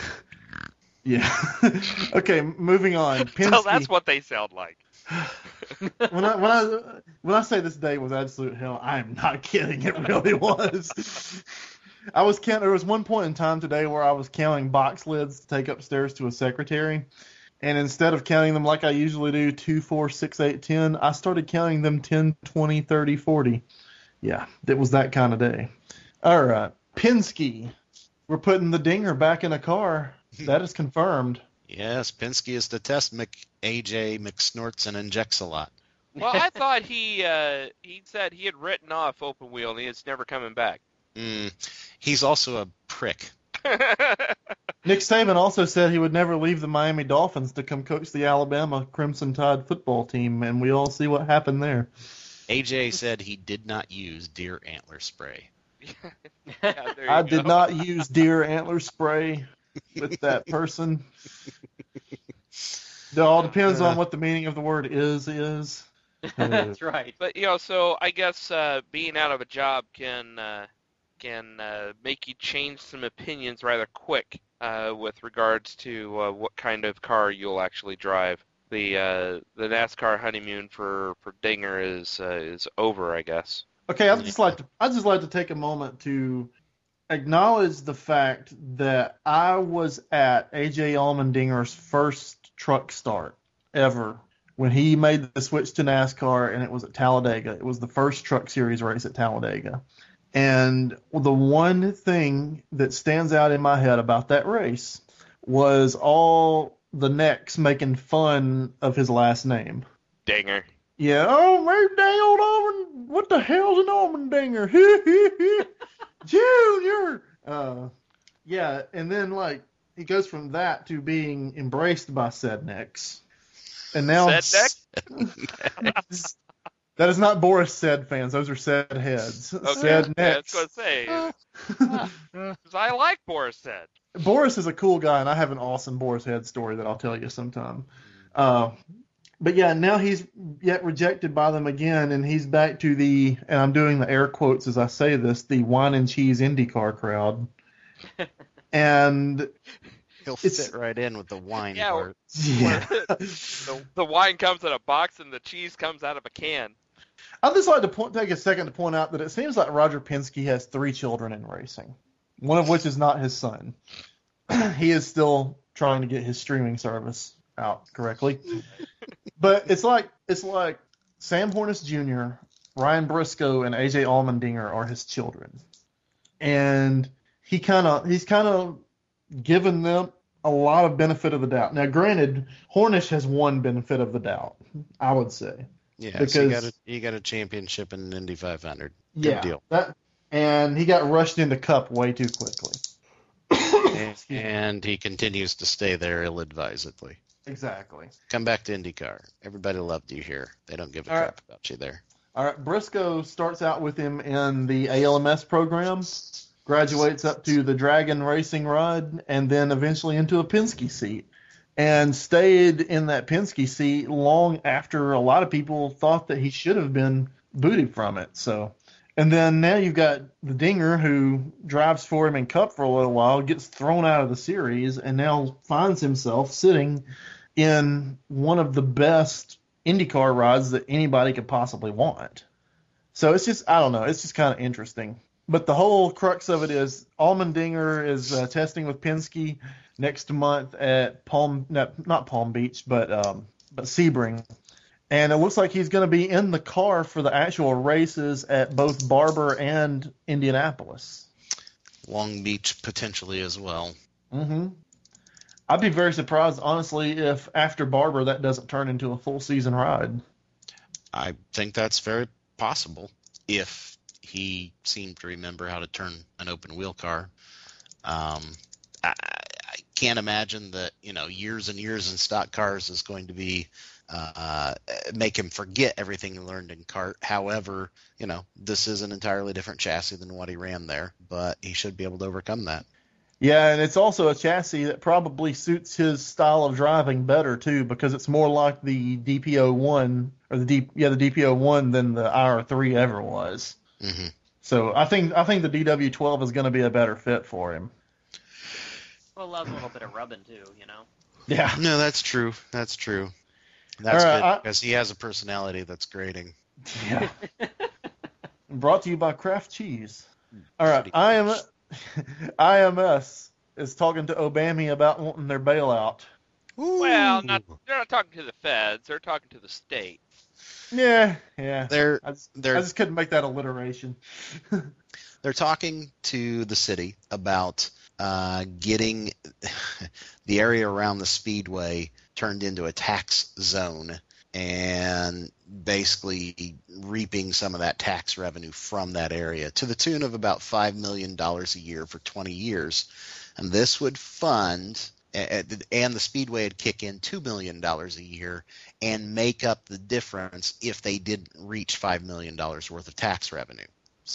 Yeah. Okay, moving on. Penske.
So that's what they sound like.
when I when I when I say this day was absolute hell, I am not kidding. It really was. I was count. There was one point in time today where I was counting box lids to take upstairs to a secretary, and instead of counting them like I usually do, two, four, six, eight, ten, I started counting them ten, twenty, thirty, forty. Yeah, it was that kind of day. All right, Penske. We're putting the dinger back in a car. That is confirmed.
Yes, Penske is to test Mc, A J McSnorts and injects a lot.
Well, I thought he uh, he said he had written off open wheel and it's never coming back.
Mm, he's also a prick.
Nick Saban also said he would never leave the Miami Dolphins to come coach the Alabama Crimson Tide football team, and we all see what happened there.
A J said he did not use deer antler spray.
Yeah, there you
I
go.
did not use deer antler spray with that person. It all depends on what the meaning of the word is is.
That's right.
But you know, so I guess uh, being out of a job can uh, can uh, make you change some opinions rather quick uh, with regards to uh, what kind of car you'll actually drive. The uh, the NASCAR honeymoon for, for Dinger is uh, is over, I guess.
Okay, I'd just like to I'd just like to take a moment to acknowledge the fact that I was at A J Allmendinger's first truck start ever when he made the switch to NASCAR, and it was at Talladega. It was the first Truck Series race at Talladega. And the one thing that stands out in my head about that race was all the necks making fun of his last name.
Dinger.
Yeah, oh, my dang old Almond, what the hell's an Allmendinger? Junior! Uh, yeah, and then, like, he goes from that to being embraced by said necks. And now...
Said
That is not Boris Said fans. Those are Said heads.
Okay,
Said
yeah, I was
necks.
going to say, 'cause I like Boris Said.
Boris is a cool guy, and I have an awesome Boris Head story that I'll tell you sometime. Uh, but yeah, now he's yet rejected by them again, and he's back to the, and I'm doing the air quotes as I say this, the wine and cheese IndyCar crowd. And
He'll
It's-
fit right in with the wine
Yeah,
part.
yeah,
The, the wine comes in a box and the cheese comes out of a can.
I'd just like to point, take a second to point out that it seems like Roger Penske has three children in racing, one of which is not his son. He is still trying to get his streaming service out correctly. But it's like it's like Sam Hornish Junior, Ryan Briscoe, and A J Allmendinger are his children, and he kind of he's kind of given them a lot of benefit of the doubt. Now, granted, Hornish has one benefit of the doubt, I would say.
Yeah,
because
so you got a you got a championship in Indy five hundred. Good
yeah,
deal.
that and he got rushed into Cup way too quickly.
and, and he continues to stay there ill-advisedly.
Exactly.
Come back to IndyCar. Everybody loved you here. They don't give a
All
crap
right.
about you there.
All right, Briscoe starts out with him in the A L M S program, graduates up to the Dragon Racing rod, and then eventually into a Penske seat, and stayed in that Penske seat long after a lot of people thought that he should have been booted from it. So, and then now you've got the Dinger who drives for him in Cup for a little while, gets thrown out of the series, and now finds himself sitting in one of the best IndyCar rides that anybody could possibly want. So it's just, I don't know, it's just kind of interesting. But the whole crux of it is Allmendinger is uh, testing with Penske next month at Palm, not, not Palm Beach, but um, but Sebring. And it looks like he's going to be in the car for the actual races at both Barber and Indianapolis.
Long Beach potentially as well.
Mm-hmm. I'd be very surprised, honestly, if after Barber that doesn't turn into a full season ride.
I think that's very possible if he seemed to remember how to turn an open wheel car. Um, I, I can't imagine that, you know, years and years in stock cars is going to be uh, make him forget everything he learned in kart. However, you know, this is an entirely different chassis than what he ran there, but he should be able to overcome that.
Yeah, and it's also a chassis that probably suits his style of driving better too, because it's more like the D P O one or the D, yeah the D P O one than the I R three ever was.
Mm-hmm.
So I think I think the D W twelve is going to be a better fit for him.
Well, allows a little bit of rubbing too, you know.
Yeah.
No, that's true. That's true. That's
All right,
good
I-
because he has a personality that's grating.
Yeah. Brought to you by Kraft Cheese. All right,
Pretty
I am
close.
I M S is talking to Obama about wanting their bailout.
Well, not they're not talking to the feds. They're talking to the state.
Yeah, yeah.
They're
I just,
they're
I just couldn't make that alliteration.
they're talking to the city about uh, getting the area around the speedway turned into a tax zone and basically reaping some of that tax revenue from that area to the tune of about five million dollars a year for twenty years. And this would fund, and the speedway would kick in two million dollars a year and make up the difference if they didn't reach five million dollars worth of tax revenue.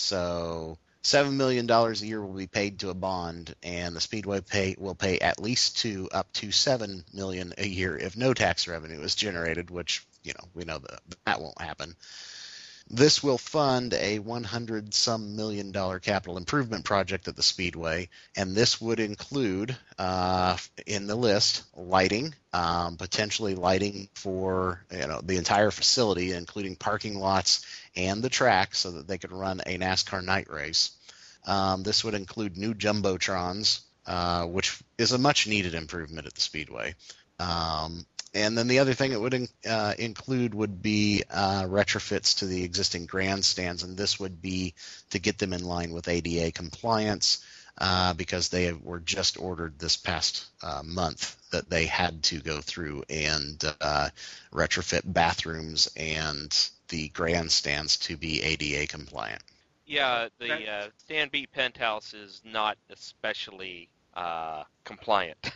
So seven million dollars a year will be paid to a bond, and the speedway pay will pay at least two, up to seven million dollars a year if no tax revenue is generated, which, you know, we know that that won't happen. This will fund a one hundred some million dollar capital improvement project at the speedway, and this would include uh, in the list lighting, um, potentially lighting for, you know, the entire facility, including parking lots and the track, so that they could run a NASCAR night race. Um, this would include new jumbotrons, uh, which is a much needed improvement at the speedway. Um, And then the other thing it would in, uh, include would be uh, retrofits to the existing grandstands, and this would be to get them in line with A D A compliance uh, because they were just ordered this past uh, month that they had to go through and uh, retrofit bathrooms and the grandstands to be A D A compliant.
Yeah, the uh, Stan B penthouse is not especially uh, compliant.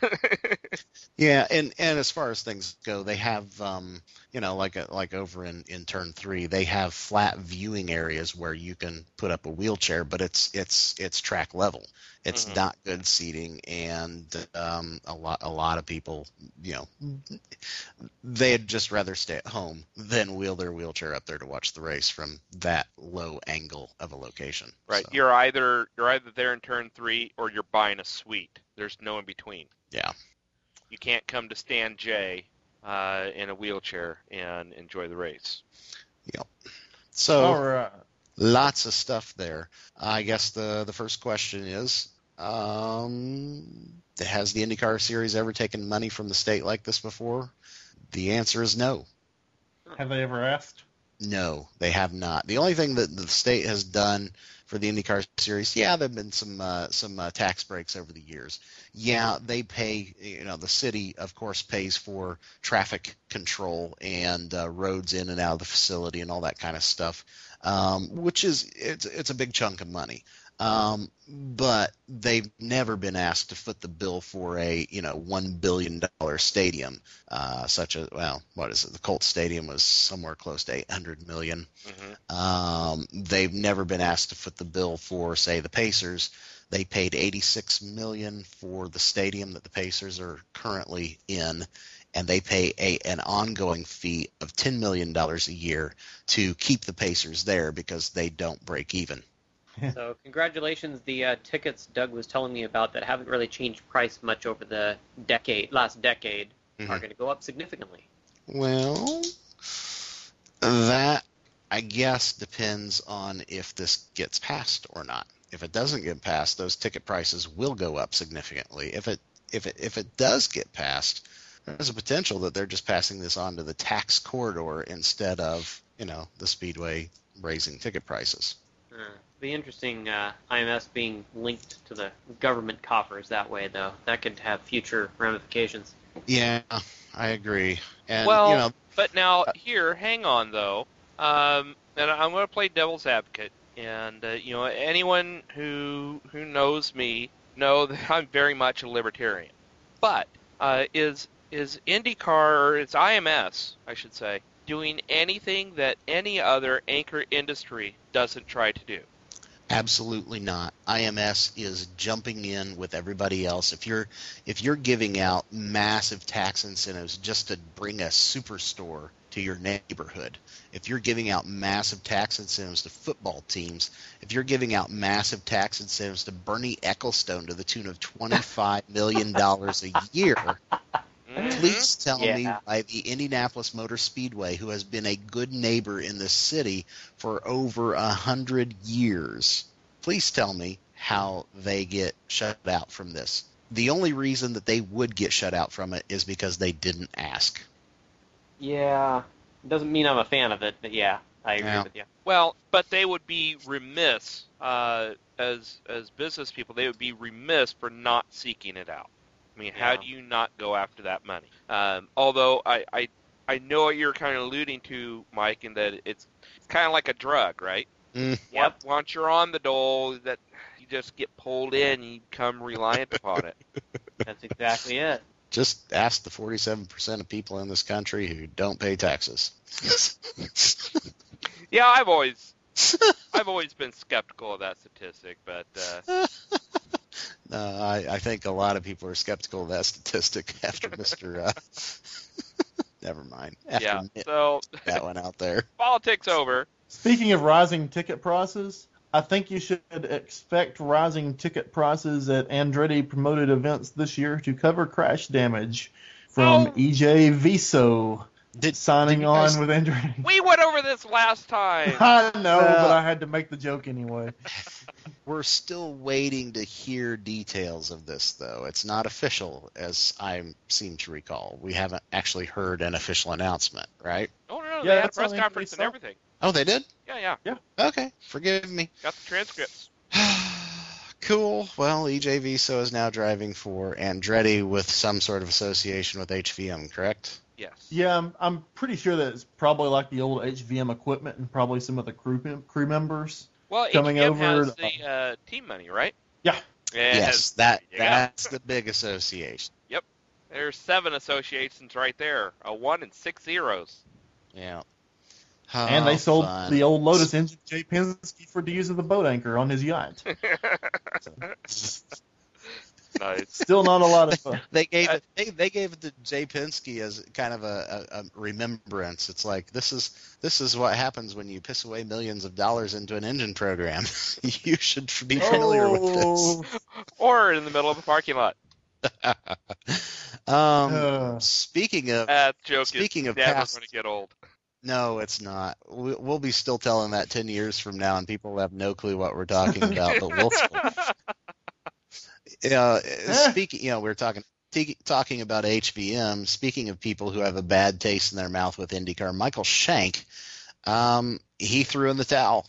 Yeah, and, and as far as things go, they have, um, you know, like a, like over in, in turn three, they have flat viewing areas where you can put up a wheelchair, but it's it's it's track level. It's
Mhm.
not good seating, and um, a lot a lot of people, you know, they'd just rather stay at home than wheel their wheelchair up there to watch the race from that low angle of a location.
Right,
So,
you're either you're either there in turn three or you're buying a suite. There's no in between.
yeah.
You can't come to Stand J uh, in a wheelchair and enjoy the race.
So.
All right.
Lots of stuff there. I guess the, the first question is, um, has the IndyCar Series ever taken money from the state like this before? The answer is no.
Have they ever asked?
No, they have not. The only thing that the state has done for the IndyCar series, yeah, there have been some uh, some uh, tax breaks over the years. Yeah, they pay. You know, the city, of course, pays for traffic control and uh, roads in and out of the facility and all that kind of stuff, um, which is it's it's a big chunk of money. Um, but they've never been asked to foot the bill for a, you know, one billion dollars stadium, uh, such as, well, what is it? The Colts Stadium was somewhere close to eight hundred million dollars. Mm-hmm. Um, they've never been asked to foot the bill for, say, the Pacers. They paid eighty-six million dollars for the stadium that the Pacers are currently in, and they pay a, an ongoing fee of ten million dollars a year to keep the Pacers there because they don't break even.
So congratulations, the uh, tickets Doug was telling me about that haven't really changed price much over the decade, last decade, mm-hmm. are going to go up significantly.
Well, that, I guess, depends on if this gets passed or not. If it doesn't get passed, those ticket prices will go up significantly. If it if it if it does get passed, there's a potential that they're just passing this on to the tax corridor instead of, you know, the Speedway raising ticket prices.
Uh, be interesting, uh, I M S being linked to the government coffers that way, though. That could have future ramifications.
Yeah, I agree. And,
well,
you know,
but now here, hang on though. Um, and I'm going to play devil's advocate. And uh, you know, anyone who who knows me know that I'm very much a libertarian. But uh, is is IndyCar, or is I M S, I should say, doing anything that any other anchor industry doesn't try to do?
Absolutely not. I M S is jumping in with everybody else. If you're if you're giving out massive tax incentives just to bring a superstore to your neighborhood, if you're giving out massive tax incentives to football teams, if you're giving out massive tax incentives to Bernie Ecclestone to the tune of twenty-five million dollars a year, please tell
yeah.
me why the Indianapolis Motor Speedway, who has been a good neighbor in this city for over a hundred years, please tell me how they get shut out from this. The only reason that they would get shut out from it is because they didn't ask.
Yeah, doesn't mean I'm a fan of it, but yeah, I agree
yeah.
with you.
Well, but they would be remiss, uh, as as business people, they would be remiss for not seeking it out. I mean,
Yeah.
how do you not go after that money? Um, although I, I I know what you're kind of alluding to, Mike, in that it's it's kind of like a drug, right?
Mm.
Yep.
Once you're on the dole, that you just get pulled in, and you become reliant upon it.
That's exactly it.
Just ask the forty-seven percent of people in this country who don't pay taxes.
Yeah, I've always I've always been skeptical of that statistic, but uh,
no, I, I think a lot of people are skeptical of that statistic after Mister Uh, never mind. After
yeah.
Mitt
So
that one out there.
politics over.
Speaking of rising ticket prices, I think you should expect rising ticket prices at Andretti promoted events this year to cover crash damage from
Oh.
E J Viso
Did,
signing
did you
on
guys-
with Andretti.
We went over this last time.
I know,
Well-
but I had to make the joke anyway.
We're still waiting to hear details of this, though. It's not official, as I seem to recall. We haven't actually heard an official announcement, right?
Oh no, no,
Yeah,
they had a
that's
press
on
conference and
Andretti
everything.
Oh, they did?
Yeah, yeah,
Okay, forgive me.
got the transcripts.
Cool. Well, E J Viso is now driving for Andretti with some sort of association with H V M, correct?
Yes.
Yeah, I'm, I'm pretty sure that it's probably like the old H V M equipment and probably some of the crew mem- crew members.
Well,
Coming
H V M
over
has
to-
the uh, team money, right?
Yeah.
It
Yes,
has-
that
there you go.
that's the big association.
There's seven associations right there. A one and six zeros.
Yeah.
And they
Oh,
sold
fun.
the old Lotus engine to Jay Penske for the use of the boat anchor on his yacht.
Nice.
Still not a lot of fun.
They gave
Uh,
it. They, they gave it to Jay Penske as kind of a, a, a remembrance. It's like this is this is what happens when you piss away millions of dollars into an engine program. You should be familiar with
Oh,
Or in the middle of a parking lot.
this. um,
Uh.
speaking of
That joke
Speaking
is
of
never
past-
going to get old.
no, it's not. We, we'll be still telling that ten years from now, and people will have no clue what we're talking about. But we'll still Uh, speaking, you know, we were talking t- talking about H V M. Speaking of people who have a bad taste in their mouth with IndyCar, Michael Shank Um, he threw in the towel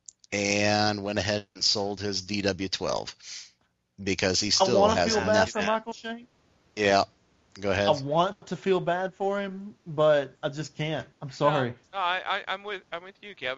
and went ahead and sold his D W twelve because he
I
still
want to
has
feel bad
nothing.
for Michael Shank.
Yeah, go
I
ahead.
want to feel bad for him, but I just can't. I'm sorry.
No, no I, I, I'm with I'm with you, Kevin.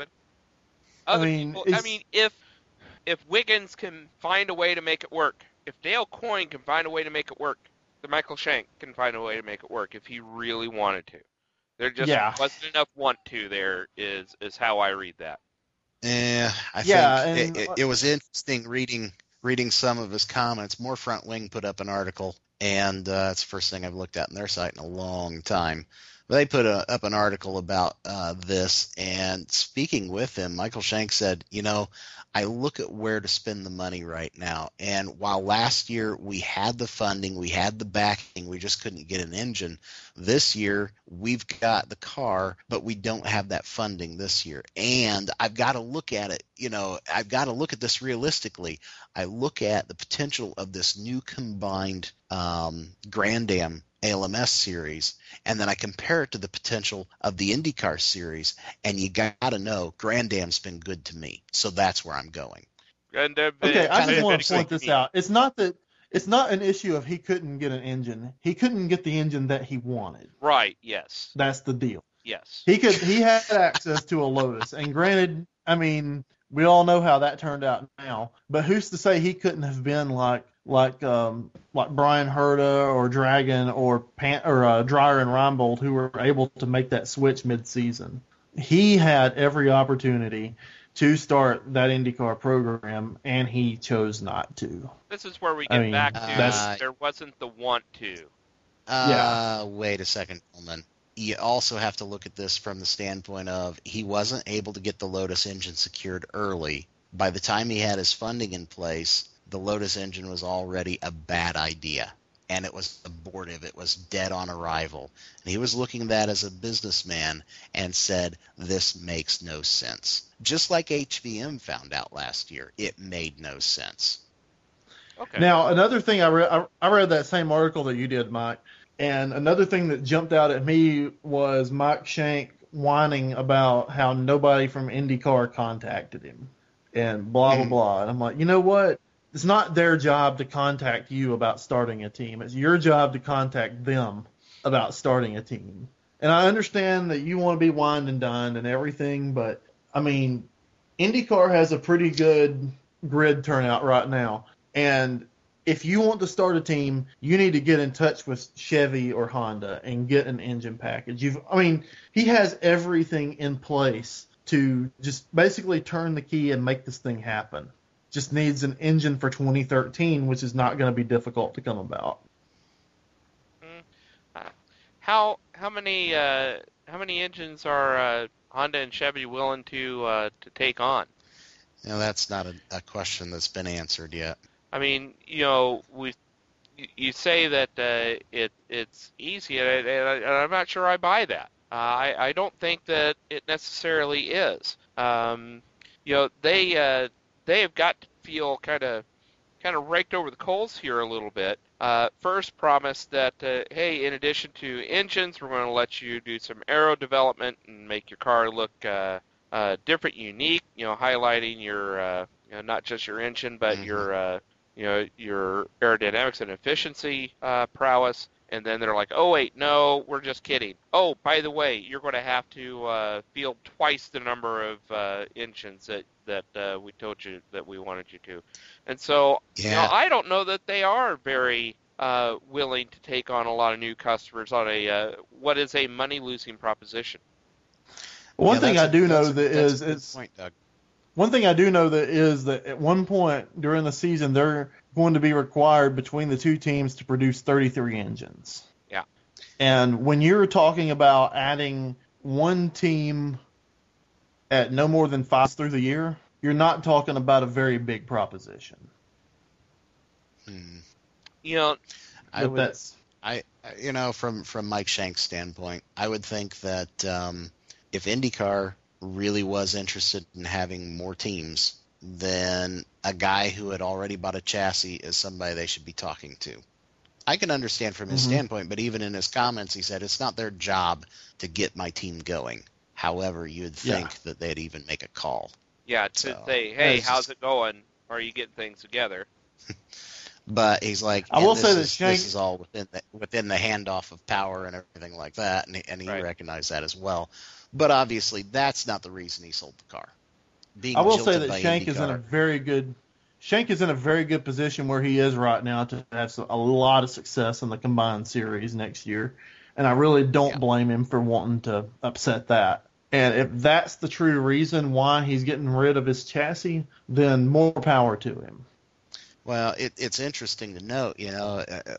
I
Other
mean,
people. I
it's-
mean, if if Wiggins can find a way to make it work, if Dale Coyne can find a way to make it work, then Michael Shank can find a way to make it work if he really wanted to. There just
Yeah.
wasn't enough want to there. Is is how I read that.
Yeah, I
Yeah,
think
and-
it, it, it was interesting reading reading some of his comments. More Front Wing put up an article, and uh, it's the first thing I've looked at on their site in a long time. But they put a, up an article about uh, this, and speaking with him, Michael Shank said, you know, I look at where to spend the money right now, and while last year we had the funding, we had the backing, we just couldn't get an engine, this year we've got the car, but we don't have that funding this year. And I've got to look at it, you know, I've got to look at this realistically. I look at the potential of this new combined um, Grand Am A L M S series, and then I compare it to the potential of the IndyCar series, and you got to know Grand Am's been good to me, so that's where I'm going.
And uh,
Okay, I
kinda
just want
been
to point this out. It's not that it's not an issue of he couldn't get an engine. He couldn't get the engine that he wanted.
Right. Yes.
That's the deal.
Yes.
He could he had access to a Lotus, and granted, I mean, we all know how that turned out now. But who's to say he couldn't have been like like um like Brian Herta or Dragon or Pan, or uh, Dreyer and Reinbold, who were able to make that switch mid-season? He had every opportunity to start that IndyCar program, and he chose not to.
This is where we
I
get
mean,
back to
that's-
there wasn't the want to.
Uh,
Yeah.
Wait a second, gentlemen. You also have to look at this from the standpoint of he wasn't able to get the Lotus engine secured early. By the time he had his funding in place, the Lotus engine was already a bad idea, and it was abortive. It was dead on arrival. And he was looking at that as a businessman and said, this makes no sense. Just like H V M found out last year, it made no sense.
Okay.
Now, another thing I read, I, I read that same article that you did, Mike, and another thing that jumped out at me was Mike Shank whining about how nobody from IndyCar contacted him, and blah blah
Mhm.
blah. And I'm like, you know what? It's not their job to contact you about starting a team. It's your job to contact them about starting a team. And I understand that you want to be wined and dined and everything, but I mean, IndyCar has a pretty good grid turnout right now. And if you want to start a team, you need to get in touch with Chevy or Honda and get an engine package. You've, I mean, he has everything in place to just basically turn the key and make this thing happen. Just needs an engine for twenty thirteen, which is not going to be difficult to come about.
How how many uh, how many engines are uh, Honda and Chevy willing to uh, to take on?
You know, that's not a, a question that's been answered yet.
I mean, you know, we you- you say that uh, it it's easy, and, I, and I'm not sure I buy that. Uh, I I don't think that it necessarily is. Um, you know, they uh, they have got to feel kind of kind of raked over the coals here a little bit. Uh, first promised that, uh, hey, in addition to engines, we're going to let you do some aero development and make your car look uh, uh, different, unique. You know, highlighting your uh, you know, not just your engine, but
Mhm.
your uh, you know your aerodynamics and efficiency uh, prowess. And then they're like, oh wait, no, we're just kidding. Oh, by the way, you're going to have to uh, field twice the number of uh, engines that that uh, we told you that we wanted you to. And so, you know,
Yeah.
I don't know that they are very uh, willing to take on a lot of new customers on a uh, what is a money losing proposition.
One
Yeah,
thing
that's
I
a-
do know
that's a-
that
that's
is
a good
it's
point, Doug.
one thing I do know that is that at one point during the season they're going to be required between the two teams to produce thirty-three engines.
Yeah.
And when you're talking about adding one team at no more than five through the year, you're not talking about a very big proposition.
Hmm.
You know,
I
But
would,
that's
I, you know, from from Mike Shank's standpoint, I would think that um, if IndyCar really was interested in having more teams, then a guy who had already bought a chassis is somebody they should be talking to. I can understand from his
Mhm.
standpoint, but even in his comments, he said it's not their job to get my team going. However, you'd
Yeah.
think that they'd even make a call.
Yeah, to
So,
say, hey,
it's
how's
just-
it going? Are you getting things together?
But he's like,
I
and
will
this
say that
is,
Shank-
this is all within the, within the handoff of power and everything like that, and, he- and he
Right.
recognized that as well. But obviously, that's not the reason he sold the car. Being
I will say
jilted
that
by
Shank is in a
IndyCar-
very good Shank is in a very good position where he is right now to have some, a lot of success in the combined series next year, and I really don't
Yeah.
blame him for wanting to upset that. And if that's the true reason why he's getting rid of his chassis, then more power to him.
Well, it, it's interesting to note, you know, uh,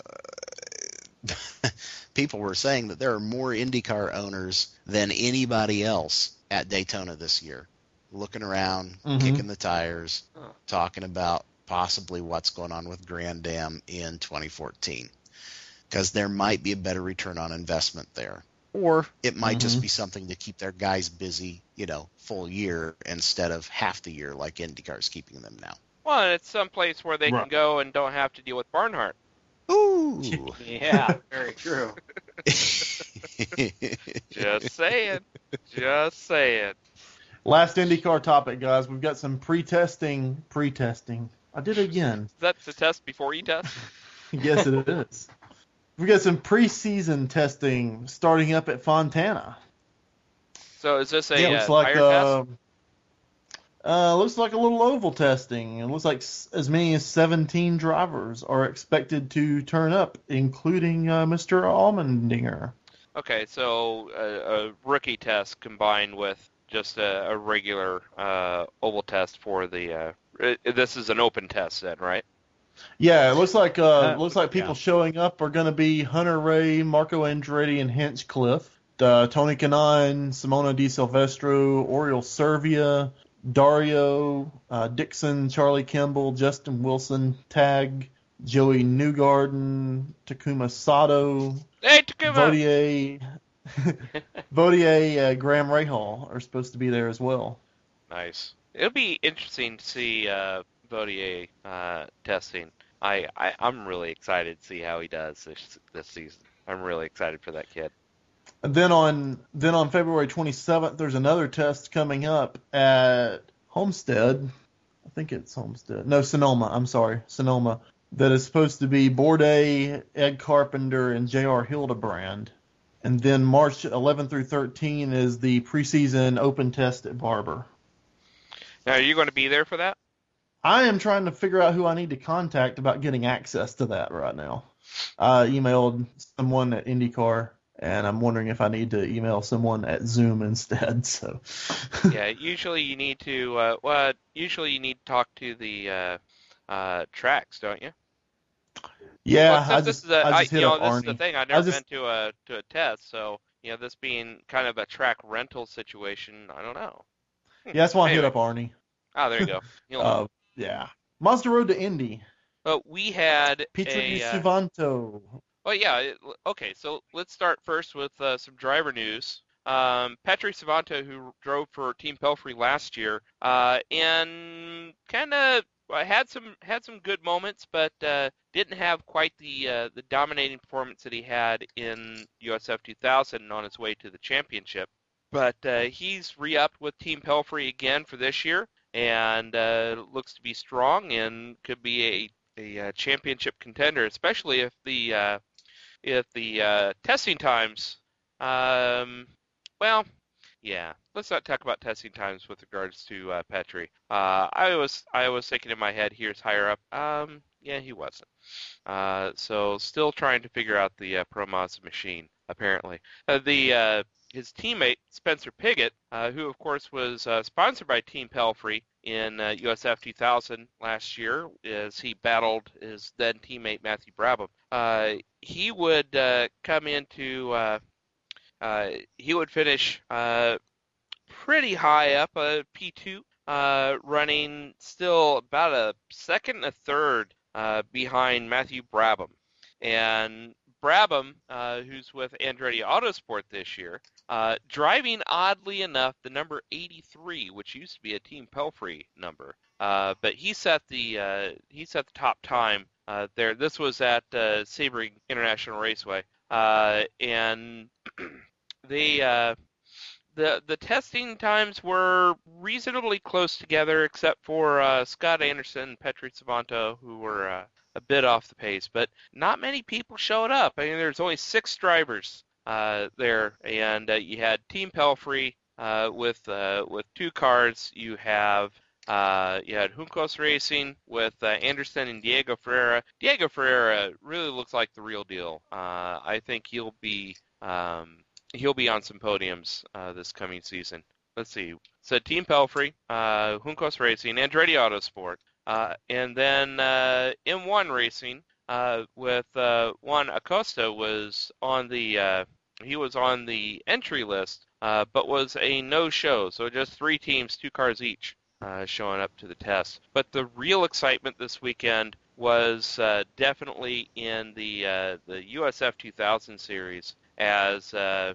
people were saying that there are more IndyCar owners than anybody else at Daytona this year, looking around,
Mhm.
kicking the tires,
Huh.
talking about possibly what's going on with Grand Am in twenty fourteen, because there might be a better return on investment there. Or it might just
Mhm.
be something to keep their guys busy, you know, full year instead of half the year like IndyCar's keeping them now.
Well, and it's someplace where they
Right.
can go and don't have to deal with Barnhart.
Ooh.
Yeah, very true.
Just saying. Just saying.
Last IndyCar topic, guys. We've got some pre-testing. Pre-testing. I did it again.
Is that the test before you test?
Yes, it is. We've got some preseason testing starting up at Fontana.
So is this a
Yeah, it
uh,
looks like
tire
uh,
test?
uh, looks like a little oval testing. It looks like s- as many as seventeen drivers are expected to turn up, including uh, Mister Allmendinger.
Okay, so a, a rookie test combined with just a, a regular uh, oval test for the. Uh, it- this is an open test, then, right?
Yeah, it looks like uh,
Uh,
looks like people
yeah.
showing up are going to be Hunter Ray, Marco Andretti, and Hinchcliffe, uh, Tony Kanaan, Simona Di Silvestro, Oriol Servia, Dario uh, Dixon, Charlie Kimball, Justin Wilson, Tag, Joey Newgarden, Takuma Sato,
Hey, Takuma!
Vodier, Vodier, uh, Graham Rahal are supposed to be there as well.
Nice. It'll be interesting to see uh, Vodier uh, testing. I, I I'm really excited to see how he does this this season. I'm really excited for that kid.
And then on then on February twenty-seventh, there's another test coming up at Homestead. I think it's Homestead. No, Sonoma. I'm sorry, Sonoma. That is supposed to be Bourdais, Ed Carpenter, and J R Hildebrand. And then March eleventh through thirteenth is the preseason open test at Barber.
Now, are you going to be there for that?
I am trying to figure out who I need to contact about getting access to that right now. I emailed someone at IndyCar, and I'm wondering if I need to email someone at Zoom instead. So,
Yeah, usually you need to. Uh, well, usually you need to talk to the uh, uh, tracks, don't you?
yeah,
Well, since
I
this
just
is a,
I
I,
just
you
hit
know,
up
this
Arnie.
is the thing. I've never
just-
been to a to a test, so you know, this being kind of a track rental situation, I don't know.
Yeah, that's why I hit
Anyway.
up Arnie.
Oh, there you go. You'll know.
Uh, yeah, Mazda Road to Indy.
But we had
Petri
a. Uh,
Suvanto.
well, yeah. It, okay, so let's start first with uh, some driver news. Um, Petri Savanto, who drove for Team Pelfrey last year, uh, and kind of had some had some good moments, but uh, didn't have quite the uh, the dominating performance that he had in U S F two thousand on his way to the championship. But uh, he's re-upped with Team Pelfrey again for this year, and uh, looks to be strong and could be a, a, uh championship contender, especially if the uh, if the uh, testing times. Um, well, yeah. Let's not talk about testing times with regards to uh, Petri. Uh, I was I was thinking in my head, here's higher up. Um, yeah, he wasn't. Uh, so still trying to figure out the uh, Pro Mazda machine. Apparently, uh, the uh, his teammate Spencer Pigot, uh, who of course was uh, sponsored by Team Pelfrey in uh, U S F two thousand last year, as he battled his then teammate Matthew Brabham. Uh, he would uh, come into uh, uh, he would finish uh, pretty high up, uh, P two, uh, running still about a second and a third uh, behind Matthew Brabham. And Brabham, uh, who's with Andretti Autosport this year, uh, driving oddly enough the number eighty-three, which used to be a Team Pelfrey number. Uh, but he set the uh, he set the top time uh, there. This was at uh, Sebring International Raceway, uh, and they uh, the the testing times were reasonably close together, except for uh, Scott Anderson and Petri Savanto, who were uh, a bit off the pace. But not many people showed up. I mean, there's only six drivers uh, there, and uh, you had Team Pelfrey uh, with uh, with two cars. You have Uh, you had Juncos Racing with uh, Anderson and Diego Ferreira. Diego Ferreira really looks like the real deal. Uh, I think he'll be um, he'll be on some podiums uh, this coming season. Let's see. So Team Pelfrey, uh, Juncos Racing, Andretti Autosport, uh, and then uh, M one Racing uh, with uh, Juan Acosta was on the uh, he was on the entry list, uh, but was a no-show. So just three teams, two cars each. Uh, showing up to the test. But the real excitement this weekend was uh, definitely in the uh, the U S F two thousand series as uh,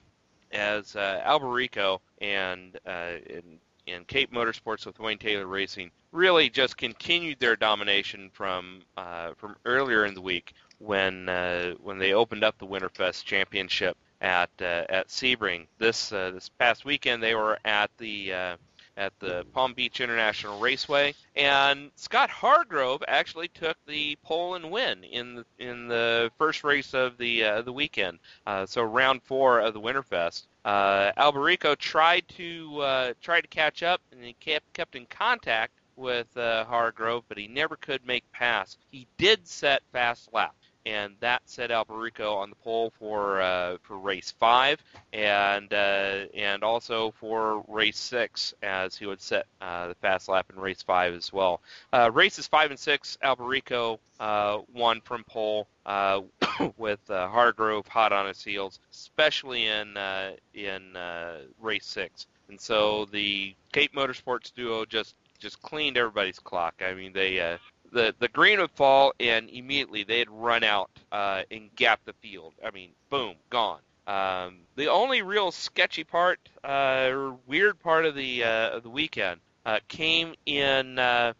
as uh, Alberico and uh, in, in Cape Motorsports with Wayne Taylor Racing really just continued their domination from uh, from earlier in the week when uh, when they opened up the Winterfest Championship at uh, at Sebring. This uh, this past weekend they were at the uh, at the Palm Beach International Raceway, and Scott Hargrove actually took the pole and win in the, in the first race of the uh, the weekend. Uh, so round four of the Winterfest. Uh, Alberico tried to uh, tried to catch up, and he kept kept in contact with uh, Hargrove, but he never could make pass. He did set fast lap, and that set Alberico on the pole for uh, for race five, and uh, and also for race six, as he would set uh, the fast lap in race five as well. Uh, races five and six, Alberico uh, won from pole uh, with uh, Hargrove hot on his heels, especially in uh, in uh, race six. And so the Cape Motorsports duo just just cleaned everybody's clock. I mean, they. Uh, The the green would fall, and immediately they'd run out uh, and gap the field. I mean, boom, gone. Um, the only real sketchy part, uh, or weird part of the uh, of the weekend, uh, came in. Uh,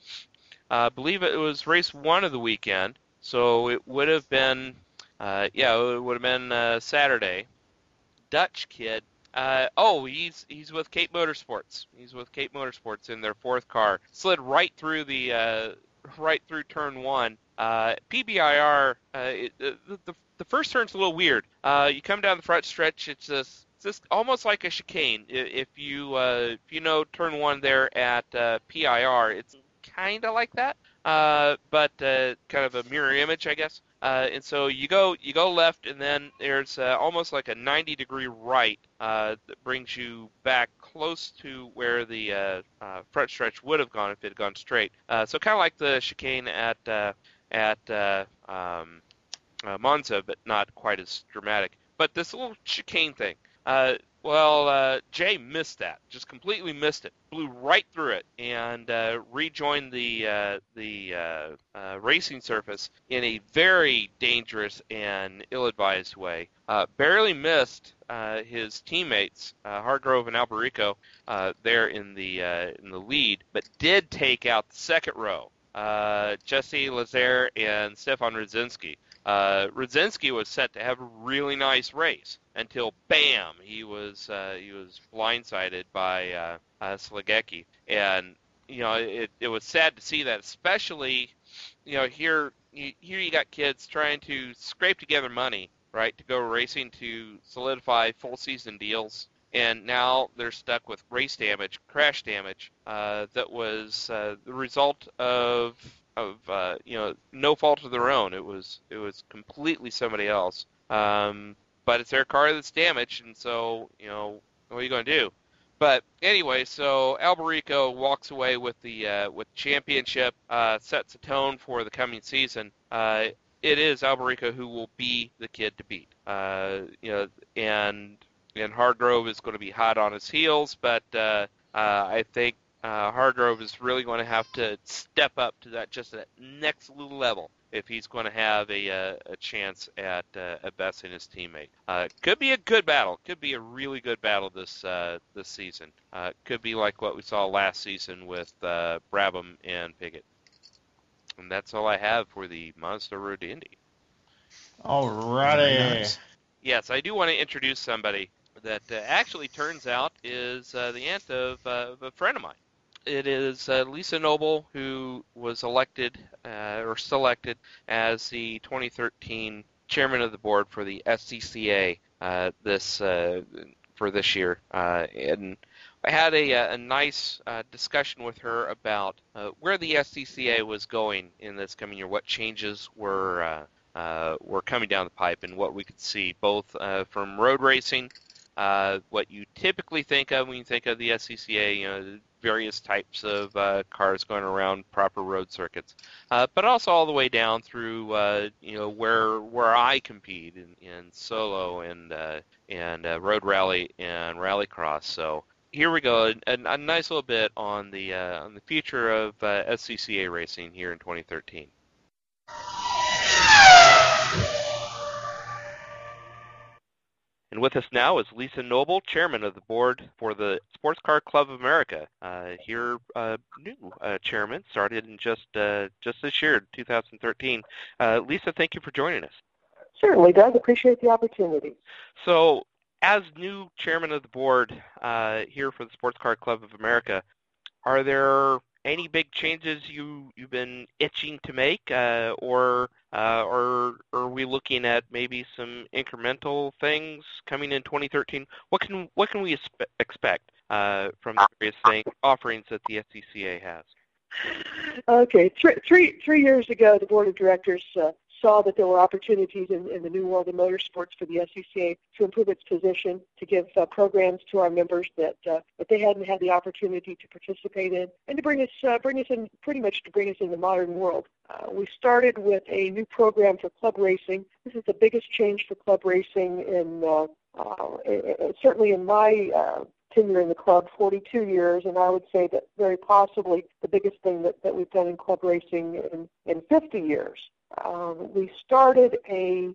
I believe it was race one of the weekend, so it would have been, uh, yeah, it would have been uh, Saturday. Dutch kid. Uh, oh, he's he's with Cape Motorsports. He's with Cape Motorsports in their fourth car. Slid right through the. Uh, right through turn one. Uh, P B I R, uh, it, the, the the first turn's a little weird. Uh, you come down the front stretch, it's just, it's just almost like a chicane. If you uh, if you know turn one there at uh, P I R, it's kind of like that, uh, but uh, kind of a mirror image, I guess. Uh, and so you go you go left, and then there's uh, almost like a ninety degree right uh, that brings you back close to where the uh, uh, front stretch would have gone if it had gone straight. Uh, so kind of like the chicane at uh, at uh, um, uh, Monza, but not quite as dramatic. But this little chicane thing, uh, well, uh, Jay missed that, just completely missed it, blew right through it, and uh, rejoined the uh, the uh, uh, racing surface in a very dangerous and ill-advised way. Uh, barely missed uh, his teammates, uh, Hargrove and Alberico, uh, there in the uh, in the lead, but did take out the second row, uh, Jesse Lazaire and Stefan Rudzinski. Uh, Rudzinski was set to have a really nice race until, bam, he was uh, he was blindsided by uh, uh, Slegecki, and you know it it was sad to see that, especially you know here you, here you got kids trying to scrape together money, right, to go racing to solidify full season deals, and now they're stuck with race damage, crash damage, uh, that was uh, the result of of uh, you know no fault of their own. It was it was completely somebody else. Um, but it's their car that's damaged, and so you know what are you going to do? But anyway, so Alberico walks away with the uh, with the championship, uh, sets a tone for the coming season. Uh, it is Alberico who will be the kid to beat. Uh, you know, and and Hargrove is going to be hot on his heels, but uh, uh, I think uh, Hargrove is really going to have to step up to that just that next little level if he's going to have a a, a chance at uh, at besting his teammate. Uh, could be a good battle. Could be a really good battle this uh, this season. Uh, could be like what we saw last season with uh, Brabham and Piggott. And that's all I have for the Mazda Road to Indy.
Alrighty.
Nice.
Yes, I do want to introduce somebody. that uh, actually turns out is uh, the aunt of, uh, of a friend of mine. It is uh, Lisa Noble, who was elected uh, or selected as the twenty thirteen chairman of the board for the S C C A uh, this uh, for this year, uh, and I had a, a nice uh, discussion with her about uh, where the S C C A was going in this coming year, what changes were uh, uh, were coming down the pipe, and what we could see both uh, from road racing, uh, what you typically think of when you think of the S C C A, you know, various types of uh, cars going around proper road circuits, uh, but also all the way down through uh, you know where where I compete in, in solo and uh, and uh, road rally and rallycross. So here we go, a, a nice little bit on the uh, on the future of uh, S C C A racing here in twenty thirteen. And with us now is Lisa Noble, chairman of the board for the Sports Car Club of America. Uh, here, uh, new uh, chairman, started in just uh, just this year, two thousand thirteen. Uh, Lisa, thank you for joining us.
Certainly, Doug. Appreciate the opportunity.
So, as new chairman of the board uh, here for the Sports Car Club of America, are there any big changes you you've been itching to make, uh, or uh, or, or are we looking at maybe some incremental things coming in twenty thirteen? What can what can we expect uh, from the various thing, offerings that the S C C A has?
Okay, three, three, three years ago, the board of directors uh, saw that there were opportunities in, in the new world of motorsports for the S C C A to improve its position, to give uh, programs to our members that uh, that they hadn't had the opportunity to participate in, and to bring us uh, bring us in pretty much to bring us in the modern world. Uh, we started with a new program for club racing. This is the biggest change for club racing in uh, uh, it, it, certainly in my uh, tenure in the club, forty-two years, and I would say that very possibly the biggest thing that, that we've done in club racing in, in fifty years. Um, we started a,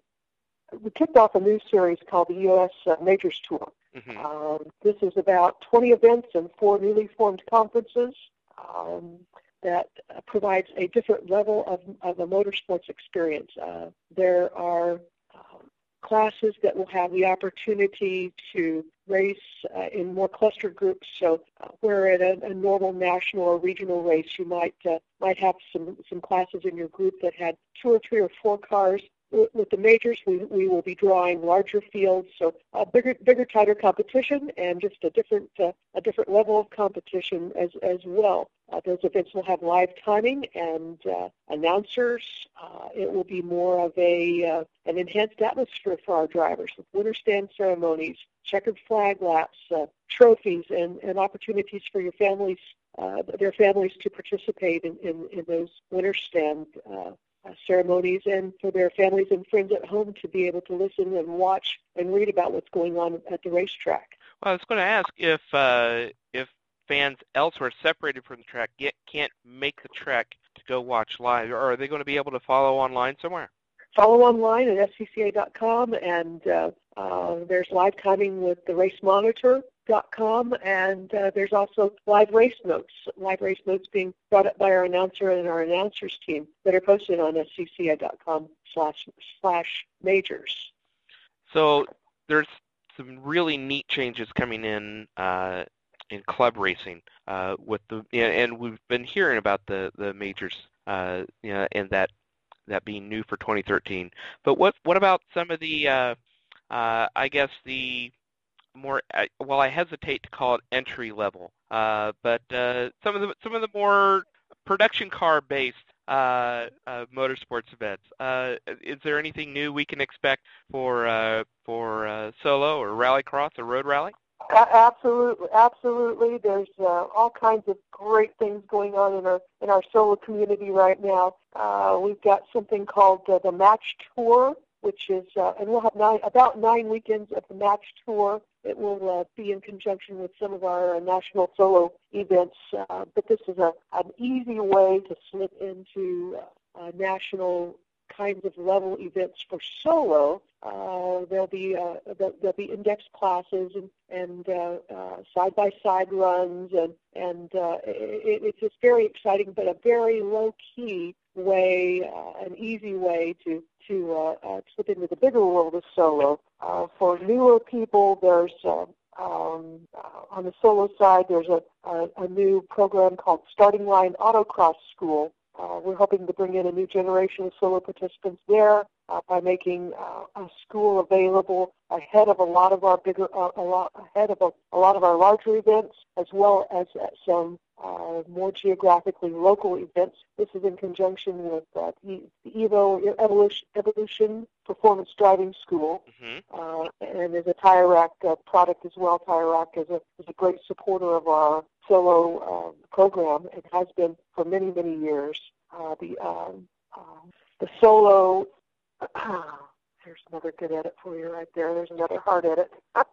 we kicked off a new series called the U S Uh, Majors Tour. Mm-hmm. Um, this is about twenty events and four newly formed conferences um, that uh, provides a different level of, of a motorsports experience. Uh, there are um, classes that will have the opportunity to race uh, in more clustered groups. So uh, where at a, a normal national or regional race, you might uh, might have some, some classes in your group that had two or three or four cars. With the majors, we, we will be drawing larger fields, so a bigger, bigger, tighter competition, and just a different, uh, a different level of competition as as well. Uh, those events will have live timing and uh, announcers. Uh, it will be more of a uh, an enhanced atmosphere for our drivers, with winter stand ceremonies, checkered flag laps, uh, trophies, and, and opportunities for your families, uh, their families, to participate in, in, in those winter stand Uh, Uh, ceremonies, and for their families and friends at home to be able to listen and watch and read about what's going on at the racetrack.
Well, I was going to ask if uh, if fans elsewhere separated from the track get, can't make the trek to go watch live, or are they going to be able to follow online somewhere?
Follow online at S C C A dot com, and uh, uh, there's live timing with the race monitor dot com, and uh, there's also live race notes, live race notes being brought up by our announcer and our announcers team that are posted on S C C A dot com slash slash majors.
So there's some really neat changes coming in uh, in club racing uh, with the, and we've been hearing about the the majors, uh, you know, and that that being new for twenty thirteen. But what what about some of the, uh, uh, I guess the more, well, I hesitate to call it entry level, uh, but uh, some of the some of the more production car based uh, uh, motorsports events. Uh, is there anything new we can expect for uh, for uh, solo or rallycross or road rally?
Absolutely, absolutely. There's uh, all kinds of great things going on in our in our solo community right now. Uh, we've got something called uh, the Match Tour, which is, uh, and we'll have nine, about nine weekends of the Match Tour. It will uh, be in conjunction with some of our uh, national solo events, uh, but this is a an easy way to slip into uh, uh, national kinds of level events for solo. Uh, there'll be uh, there'll be index classes and and uh, uh, side-by-side runs, and and uh, it, it's just very exciting, but a very low-key way, uh, an easy way to to uh, uh, slip into the bigger world of solo. Uh, for newer people, there's uh, um, uh, on the solo side, there's a, a, a new program called Starting Line Autocross School. Uh, we're hoping to bring in a new generation of solo participants there uh, by making uh, a school available ahead of a lot of our bigger, uh, a lot ahead of a, a lot of our larger events, as well as at some uh, more geographically local events. This is in conjunction with uh, the, the Evo Evolution, Evolution Performance Driving School,
Mm-hmm.
uh, and there's a Tire Rack uh, product as well. Tire Rack is a is a great supporter of our solo uh, program. It has been for many many years. Uh, the um, uh, the solo. There's another good edit for you right there. There's another hard edit.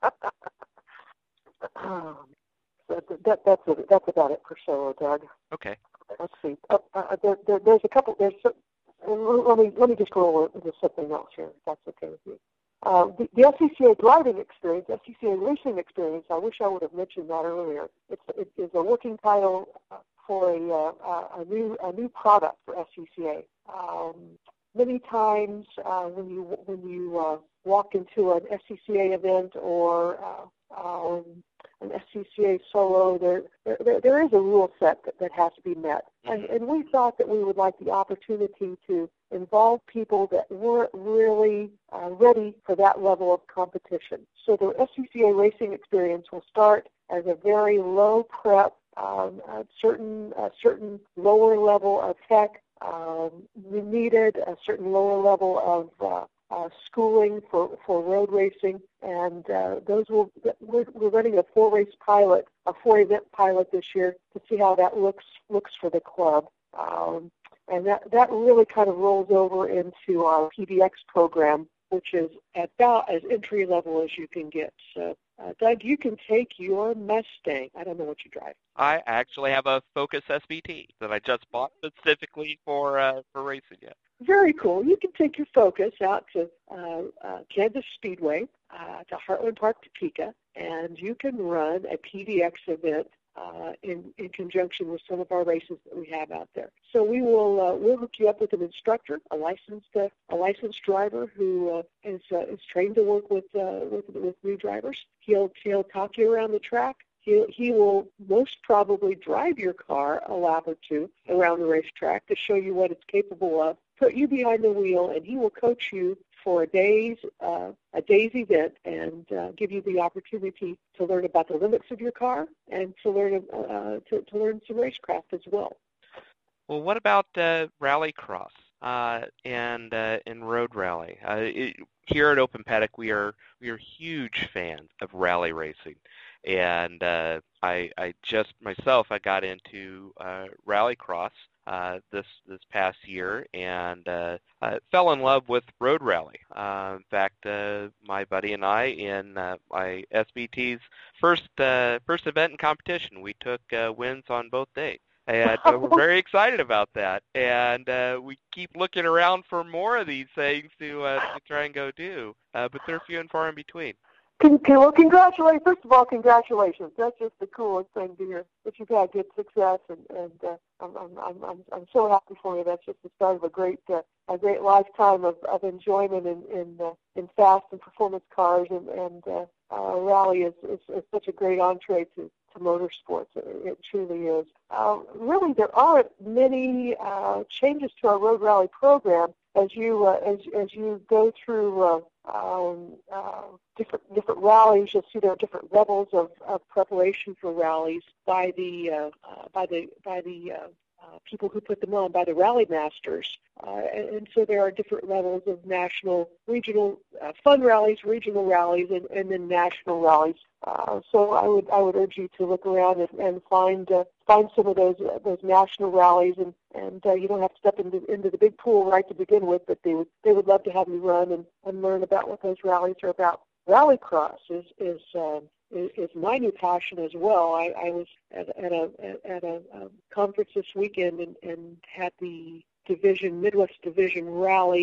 um, that, that, that's it. That's about it for solo, Doug.
Okay.
Let's see. Uh, uh, there, there, there's a couple. There's. Uh, let me let me just go into something else here, if that's okay with you. Uh, the, the S C C A driving experience, S C C A racing experience. I wish I would have mentioned that earlier. It's it is a working title uh, for a, uh, a new a new product for S C C A. Um, many times uh, when you when you uh, walk into an S C C A event or uh, um, an S C C A solo, there there, there is a rule set that, that has to be met. And, and we thought that we would like the opportunity to involve people that weren't really uh, ready for that level of competition. So the S C C A racing experience will start as a very low prep, um, a certain a certain lower level of tech um, needed, a certain lower level of uh, uh, schooling for, for road racing, and uh, those will we're, we're running a four race pilot, a four event pilot this year to see how that looks looks for the club. Um, And that, that really kind of rolls over into our P D X program, which is about as entry level as you can get. So, uh, Doug, you can take your Mustang. I don't know what you drive.
I actually have a Focus S V T that I just bought specifically for uh, for racing yet.
Very cool. You can take your Focus out to uh, uh, Kansas Speedway, uh, to Heartland Park, Topeka, and you can run a P D X event Uh, in, in conjunction with some of our races that we have out there. So we will uh, we'll hook you up with an instructor, a licensed uh, a licensed driver who uh, is uh, is trained to work with uh, with with new drivers. He'll he'll talk you around the track. He he will most probably drive your car a lap or two around the racetrack to show you what it's capable of. Put you behind the wheel, and he will coach you for a day's uh, a day's event and uh, give you the opportunity to learn about the limits of your car and to learn uh, to, to learn some racecraft as well.
Well, what about uh, rallycross uh, and uh, and road rally? Uh, it, here at Open Paddock, we are we are huge fans of rally racing, and uh, I I just myself I got into uh, rallycross uh, this this past year and uh, uh, fell in love with road rally. Uh, in fact, uh, my buddy and I in uh, my S B T's first uh, first event in competition, we took uh, wins on both days. And uh, we're very excited about that. And uh, we keep looking around for more of these things to, uh, to try and go do, uh, but they're few and far in between.
Can, can, well, congratulations. First of all, congratulations. That's just the coolest thing to hear, that you've had good success, and, and uh, I'm, I'm, I'm, I'm so happy for you. That's just the start of a great uh, a great lifetime of, of enjoyment in in, uh, in fast and performance cars, and, and uh, uh, rally is, is, is such a great entree to, to motorsports. It, it truly is. Uh, really, there aren't many uh, changes to our road rally program as you uh, as as you go through uh, um, uh, different different rallies. You'll see there are different levels of, of preparation for rallies by the uh, uh, by the by the uh, uh, people who put them on, by the rally masters. Uh, and, and so there are different levels of national, regional, uh, fun rallies, regional rallies, and, and then national rallies. Uh, so I would I would urge you to look around and, and find uh, find some of those uh, those national rallies, and and uh, you don't have to step into into the big pool right to begin with, but they would they would love to have you run and, and learn about what those rallies are about. Rallycross is is uh, is, is my new passion as well. I, I was at, at a at a um, conference this weekend and, and had the division Midwest Division Rally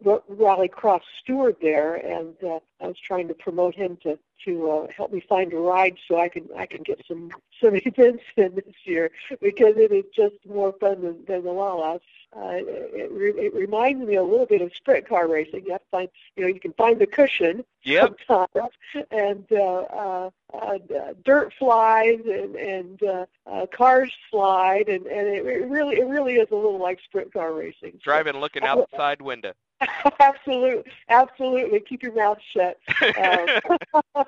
Rallycross steward there, and uh, I was trying to promote him to to uh, help me find a ride so I can I can get some some events in this year, because it is just more fun than, than the Lala. Uh, it, re- it reminds me a little bit of sprint car racing. You have to find, you know, you can find the cushion
Yep.
sometimes, and uh, uh, uh, dirt flies and and uh, uh, cars slide, and, and it, it really it really is a little like sprint car racing.
Driving, looking out the side window.
Absolutely, absolutely. Keep your mouth shut. Um,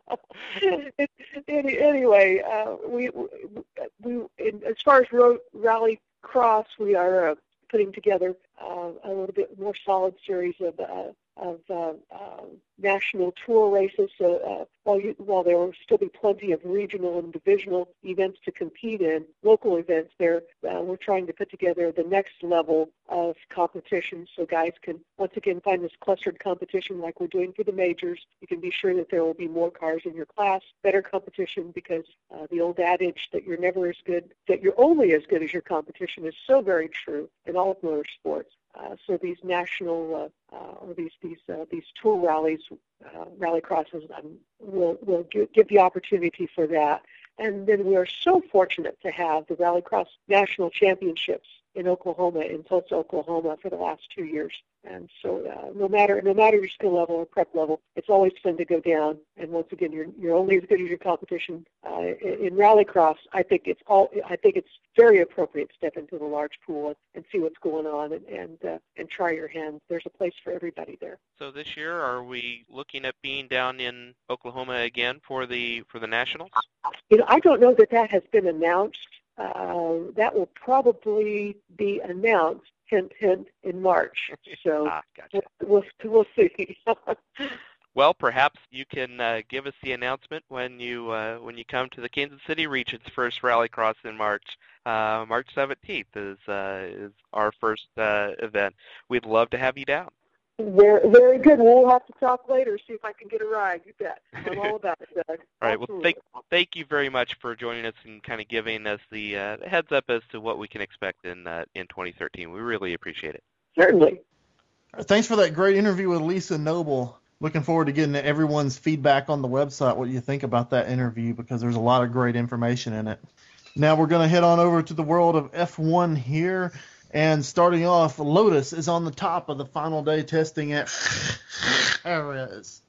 any, anyway, uh, we we in, as far as road rally cross, we are uh, putting together uh, a little bit more solid series of uh, of uh, uh, national tour races. So uh, while you, while there will still be plenty of regional and divisional events to compete in, local events, there uh, we're trying to put together the next level of competition, so guys can once again find this clustered competition like we're doing for the majors. You can be sure that there will be more cars in your class, better competition, because uh, the old adage that you're never as good, that you're only as good as your competition is so very true in all of motorsports. Uh, so these national uh, uh, or these these uh, these tour rallies, uh, rally crosses, um, will will give, give the opportunity for that. And then we are so fortunate to have the Rallycross National Championships in Oklahoma, in Tulsa, Oklahoma, for the last two years. And so, uh, no matter no matter your skill level or prep level, it's always fun to go down. And once again, you're you're only as good as your competition. Uh, in, in Rallycross, I think it's all I think it's very appropriate to step into the large pool and see what's going on and and, uh, and try your hand. There's a place for everybody there.
So this year, are we looking at being down in Oklahoma again for the for the Nationals?
You know, I don't know that that has been announced. Uh, that will probably be announced, hint, hint, in March. So
ah, gotcha.
we'll, we'll see.
Well, perhaps you can uh, give us the announcement when you uh, when you come to the Kansas City region's first Rallycross in March. Uh, March seventeenth is uh, is our first uh, event. We'd love to have you down.
Very, very good. We'll have to talk later, see if I can get a ride. You bet. I'm all about it, Doug.
All right. Well, thank thank you very much for joining us and kind of giving us the uh, heads up as to what we can expect in uh, in twenty thirteen. We really appreciate it.
Certainly.
Thanks for that great interview with Lisa Noble. Looking forward to getting everyone's feedback on the website, what you think about that interview, because there's a lot of great information in it. Now we're going to head on over to the world of F one here. And starting off, Lotus is on the top of the final day testing at Perez.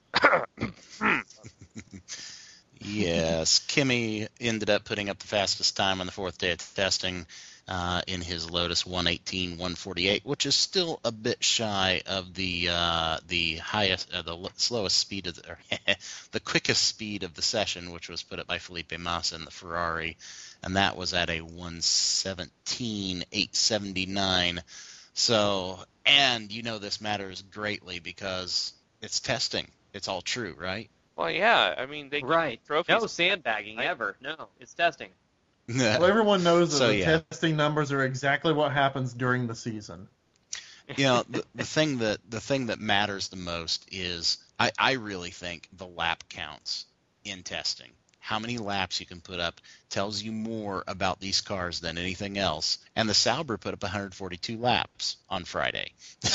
Yes, Kimi ended up putting up the fastest time on the fourth day of testing uh, in his Lotus one eighteen one forty-eight, which is still a bit shy of the uh, the highest, uh, the l- slowest speed of the, or the quickest speed of the session, which was put up by Felipe Massa in the Ferrari. And that was at a one seventeen eight seventy-nine. So, and you know this matters greatly because it's testing. It's all true, right?
Well, yeah. I mean, they
Right.
trophies.
No sandbagging
I-
ever. No, it's testing.
Well, everyone knows that
So,
the
yeah.
testing numbers are exactly what happens during the season.
You know, the, the thing that the thing that matters the most is I, I really think the lap counts in testing. How many laps you can put up tells you more about these cars than anything else. And the Sauber put up one hundred forty-two laps on Friday.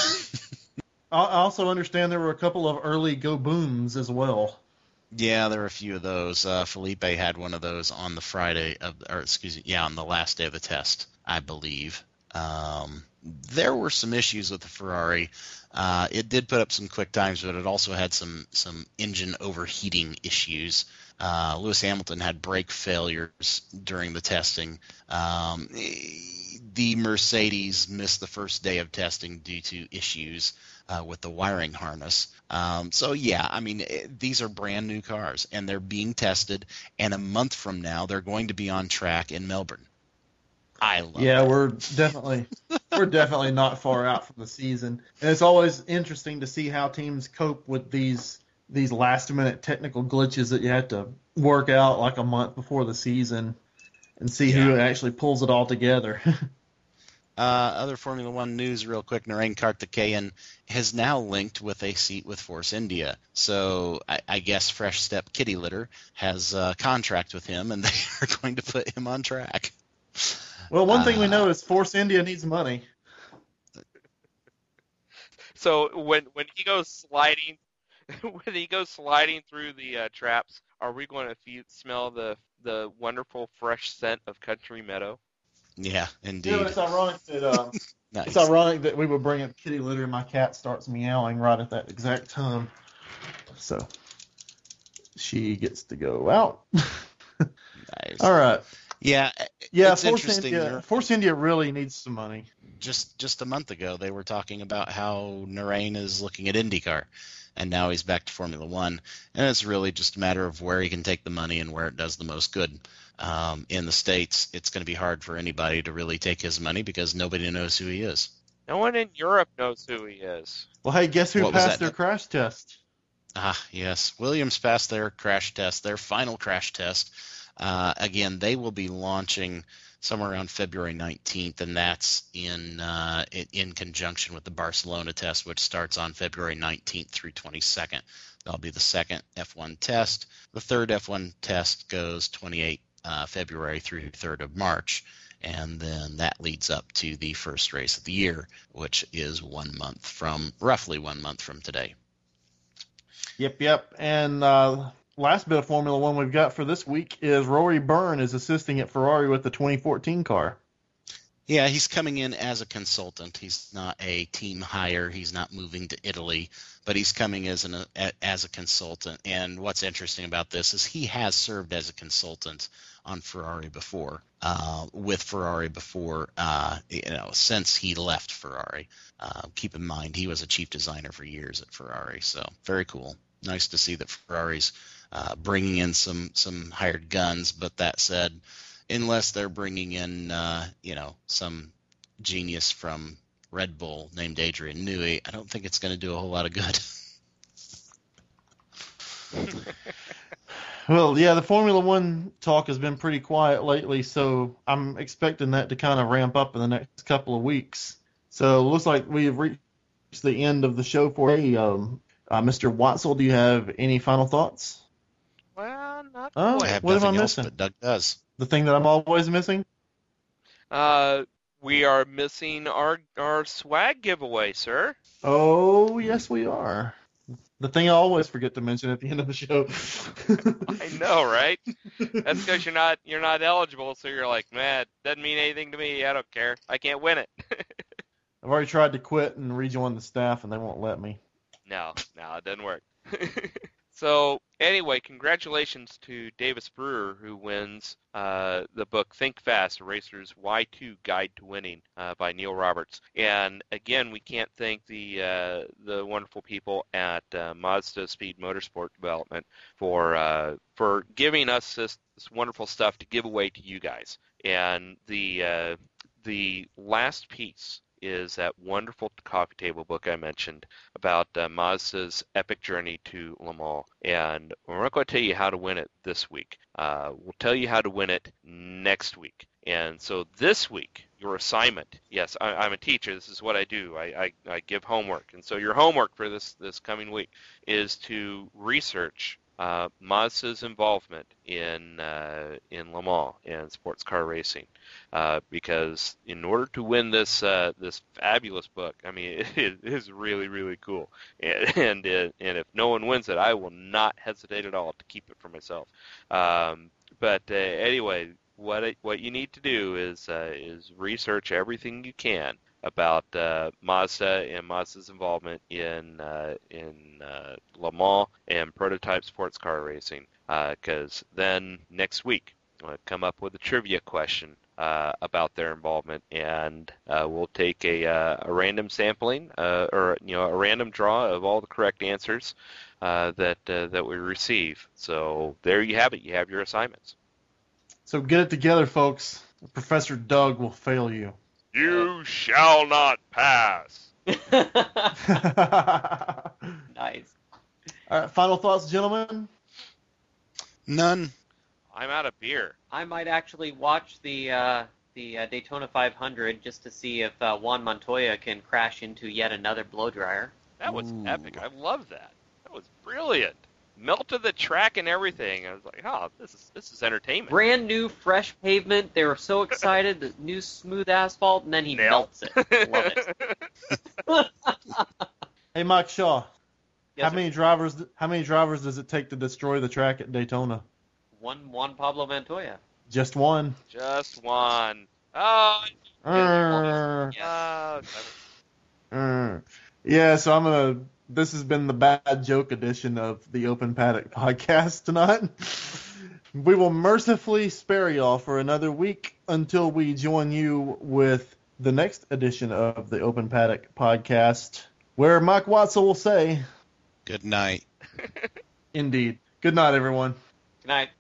I also understand there were a couple of early go booms as well.
Yeah, there were a few of those. Uh, Felipe had one of those on the Friday of, or excuse me, yeah, on the last day of the test, I believe. Um, there were some issues with the Ferrari. Uh, it did put up some quick times, but it also had some some engine overheating issues. Uh, Lewis Hamilton had brake failures during the testing. Um, the Mercedes missed the first day of testing due to issues uh, with the wiring harness. Um, so, yeah, I mean, it, these are brand new cars, and they're being tested, and a month from now they're going to be on track in Melbourne. I love
Yeah,
it.
we're definitely we're definitely not far out from the season, and it's always interesting to see how teams cope with these these last minute technical glitches that you have to work out like a month before the season, and see who actually pulls it all together.
Uh, other Formula One news real quick, Narain Karthikeyan has now linked with a seat with Force India. So I, I guess Fresh Step Kitty Litter has a contract with him, and they are going to put him on track.
Well, one thing we
Uh,
know is Force India needs money.
So when when he goes sliding, when he goes sliding through the uh, traps, are we going to feel, smell the the wonderful fresh scent of Country Meadow?
Yeah,
You
indeed.
know, it's ironic that uh,
Nice.
it's ironic that we would bring up kitty litter and my cat starts meowing right at that exact time. So she gets to go out.
Nice.
All right.
Yeah,
Yeah,
it's
Force
interesting.
India, Force India really needs some money.
Just just a month ago, they were talking about how Narain is looking at IndyCar, and now he's back to Formula One, and it's really just a matter of where he can take the money and where it does the most good. Um, in the States, it's going to be hard for anybody to really take his money because nobody knows who he is.
No one in Europe knows who he is.
Well, hey, guess who
What was
passed
that?
their crash test?
Ah, yes. Williams passed their crash test, their final crash test. Uh, again, they will be launching somewhere around February nineteenth, and that's in, uh, in in conjunction with the Barcelona test, which starts on February nineteenth through twenty-second. That'll be the second F one test. The third F one test goes twenty-eighth uh, February through third of March, and then that leads up to the first race of the year, which is one month from, roughly one month from today.
Yep, yep. And uh, last bit of Formula One we've got for this week is Rory Byrne is assisting at Ferrari with the twenty fourteen car.
Yeah, he's coming in as a consultant. He's not a team hire. He's not moving to Italy, but he's coming as an as a consultant. And what's interesting about this is he has served as a consultant on Ferrari before, uh, with Ferrari before, uh, you know, since he left Ferrari. Uh, keep in mind, he was a chief designer for years at Ferrari, so very cool. Nice to see that Ferrari's uh, bringing in some some hired guns. But that said, unless they're bringing in, uh, you know, some genius from Red Bull named Adrian Newey, I don't think it's going to do a whole lot of good.
Well, yeah, the Formula One talk has been pretty quiet lately, so I'm expecting that to kind of ramp up in the next couple of weeks. So it looks like we have reached the end of the show for today. Um, uh, Mister Watzel, do you have any final thoughts?
Well, not
Oh,
I have
what am I
nothing else,
missing?
but Doug does.
The thing that I'm always missing?
Uh, we are missing our our swag giveaway, sir.
Oh, yes, we are. The thing I always forget to mention at the end of the show.
I know, right? That's because you're not you're not eligible, so you're like, man, doesn't mean anything to me. I don't care. I can't win it.
I've already tried to quit and rejoin the staff, and they won't let me.
No, no, it doesn't work. So anyway, congratulations to Davis Brewer, who wins uh, the book Think Fast, A Racer's Y two Guide to Winning uh, by Neil Roberts. And again, we can't thank the uh, the wonderful people at uh, Mazda Speed Motorsport Development for uh, for giving us this, this wonderful stuff to give away to you guys. And the uh, the last piece is that wonderful coffee table book I mentioned about uh, Mazda's epic journey to Le Mans. And we're not going to tell you how to win it this week. Uh, we'll tell you how to win it next week. And so this week, your assignment, yes, I, I'm a teacher. This is what I do. I, I, I give homework. And so your homework for this, this coming week is to research uh, Mazda's involvement in uh, in Le Mans and sports car racing, uh, because in order to win this uh, this fabulous book, I mean, it, it is really really cool, and and, it, and if no one wins it, I will not hesitate at all to keep it for myself. Um, but uh, anyway, what it, what you need to do is uh, is research everything you can about uh, Mazda and Mazda's involvement in uh, in uh, Le Mans and prototype sports car racing. Because uh, then next week I'll come up with a trivia question uh, about their involvement, and uh, we'll take a, uh, a random sampling uh, or you know a random draw of all the correct answers uh, that uh, that we receive. So there you have it. You have your assignments.
So get it together, folks. Professor Doug will fail you.
You shall not pass.
Nice.
All right, final thoughts, gentlemen?
None.
I'm out of beer.
I might actually watch the uh, the uh, Daytona five hundred just to see if uh, Juan Montoya can crash into yet another blow dryer.
That was
Ooh.
epic. I love that. That was brilliant. Melted the track and everything. I was like, oh, this is this is entertainment.
Brand new, fresh pavement. They were so excited. The new smooth asphalt, and then he
Nailed.
melts it. Love it.
Hey, Mike Shaw.
Yes,
how
sir.
many drivers? How many drivers does it take to destroy the track at Daytona?
One Juan Pablo Montoya.
Just one.
Just one. Oh,
Uh,
Yes.
uh,
uh. Yeah, so I'm gonna. This has been the bad joke edition of the Open Paddock podcast tonight. We will mercifully spare y'all for another week until we join you with the next edition of the Open Paddock podcast, where Mike Watson will say,
Good night.
"Indeed." Good night, everyone.
Good night.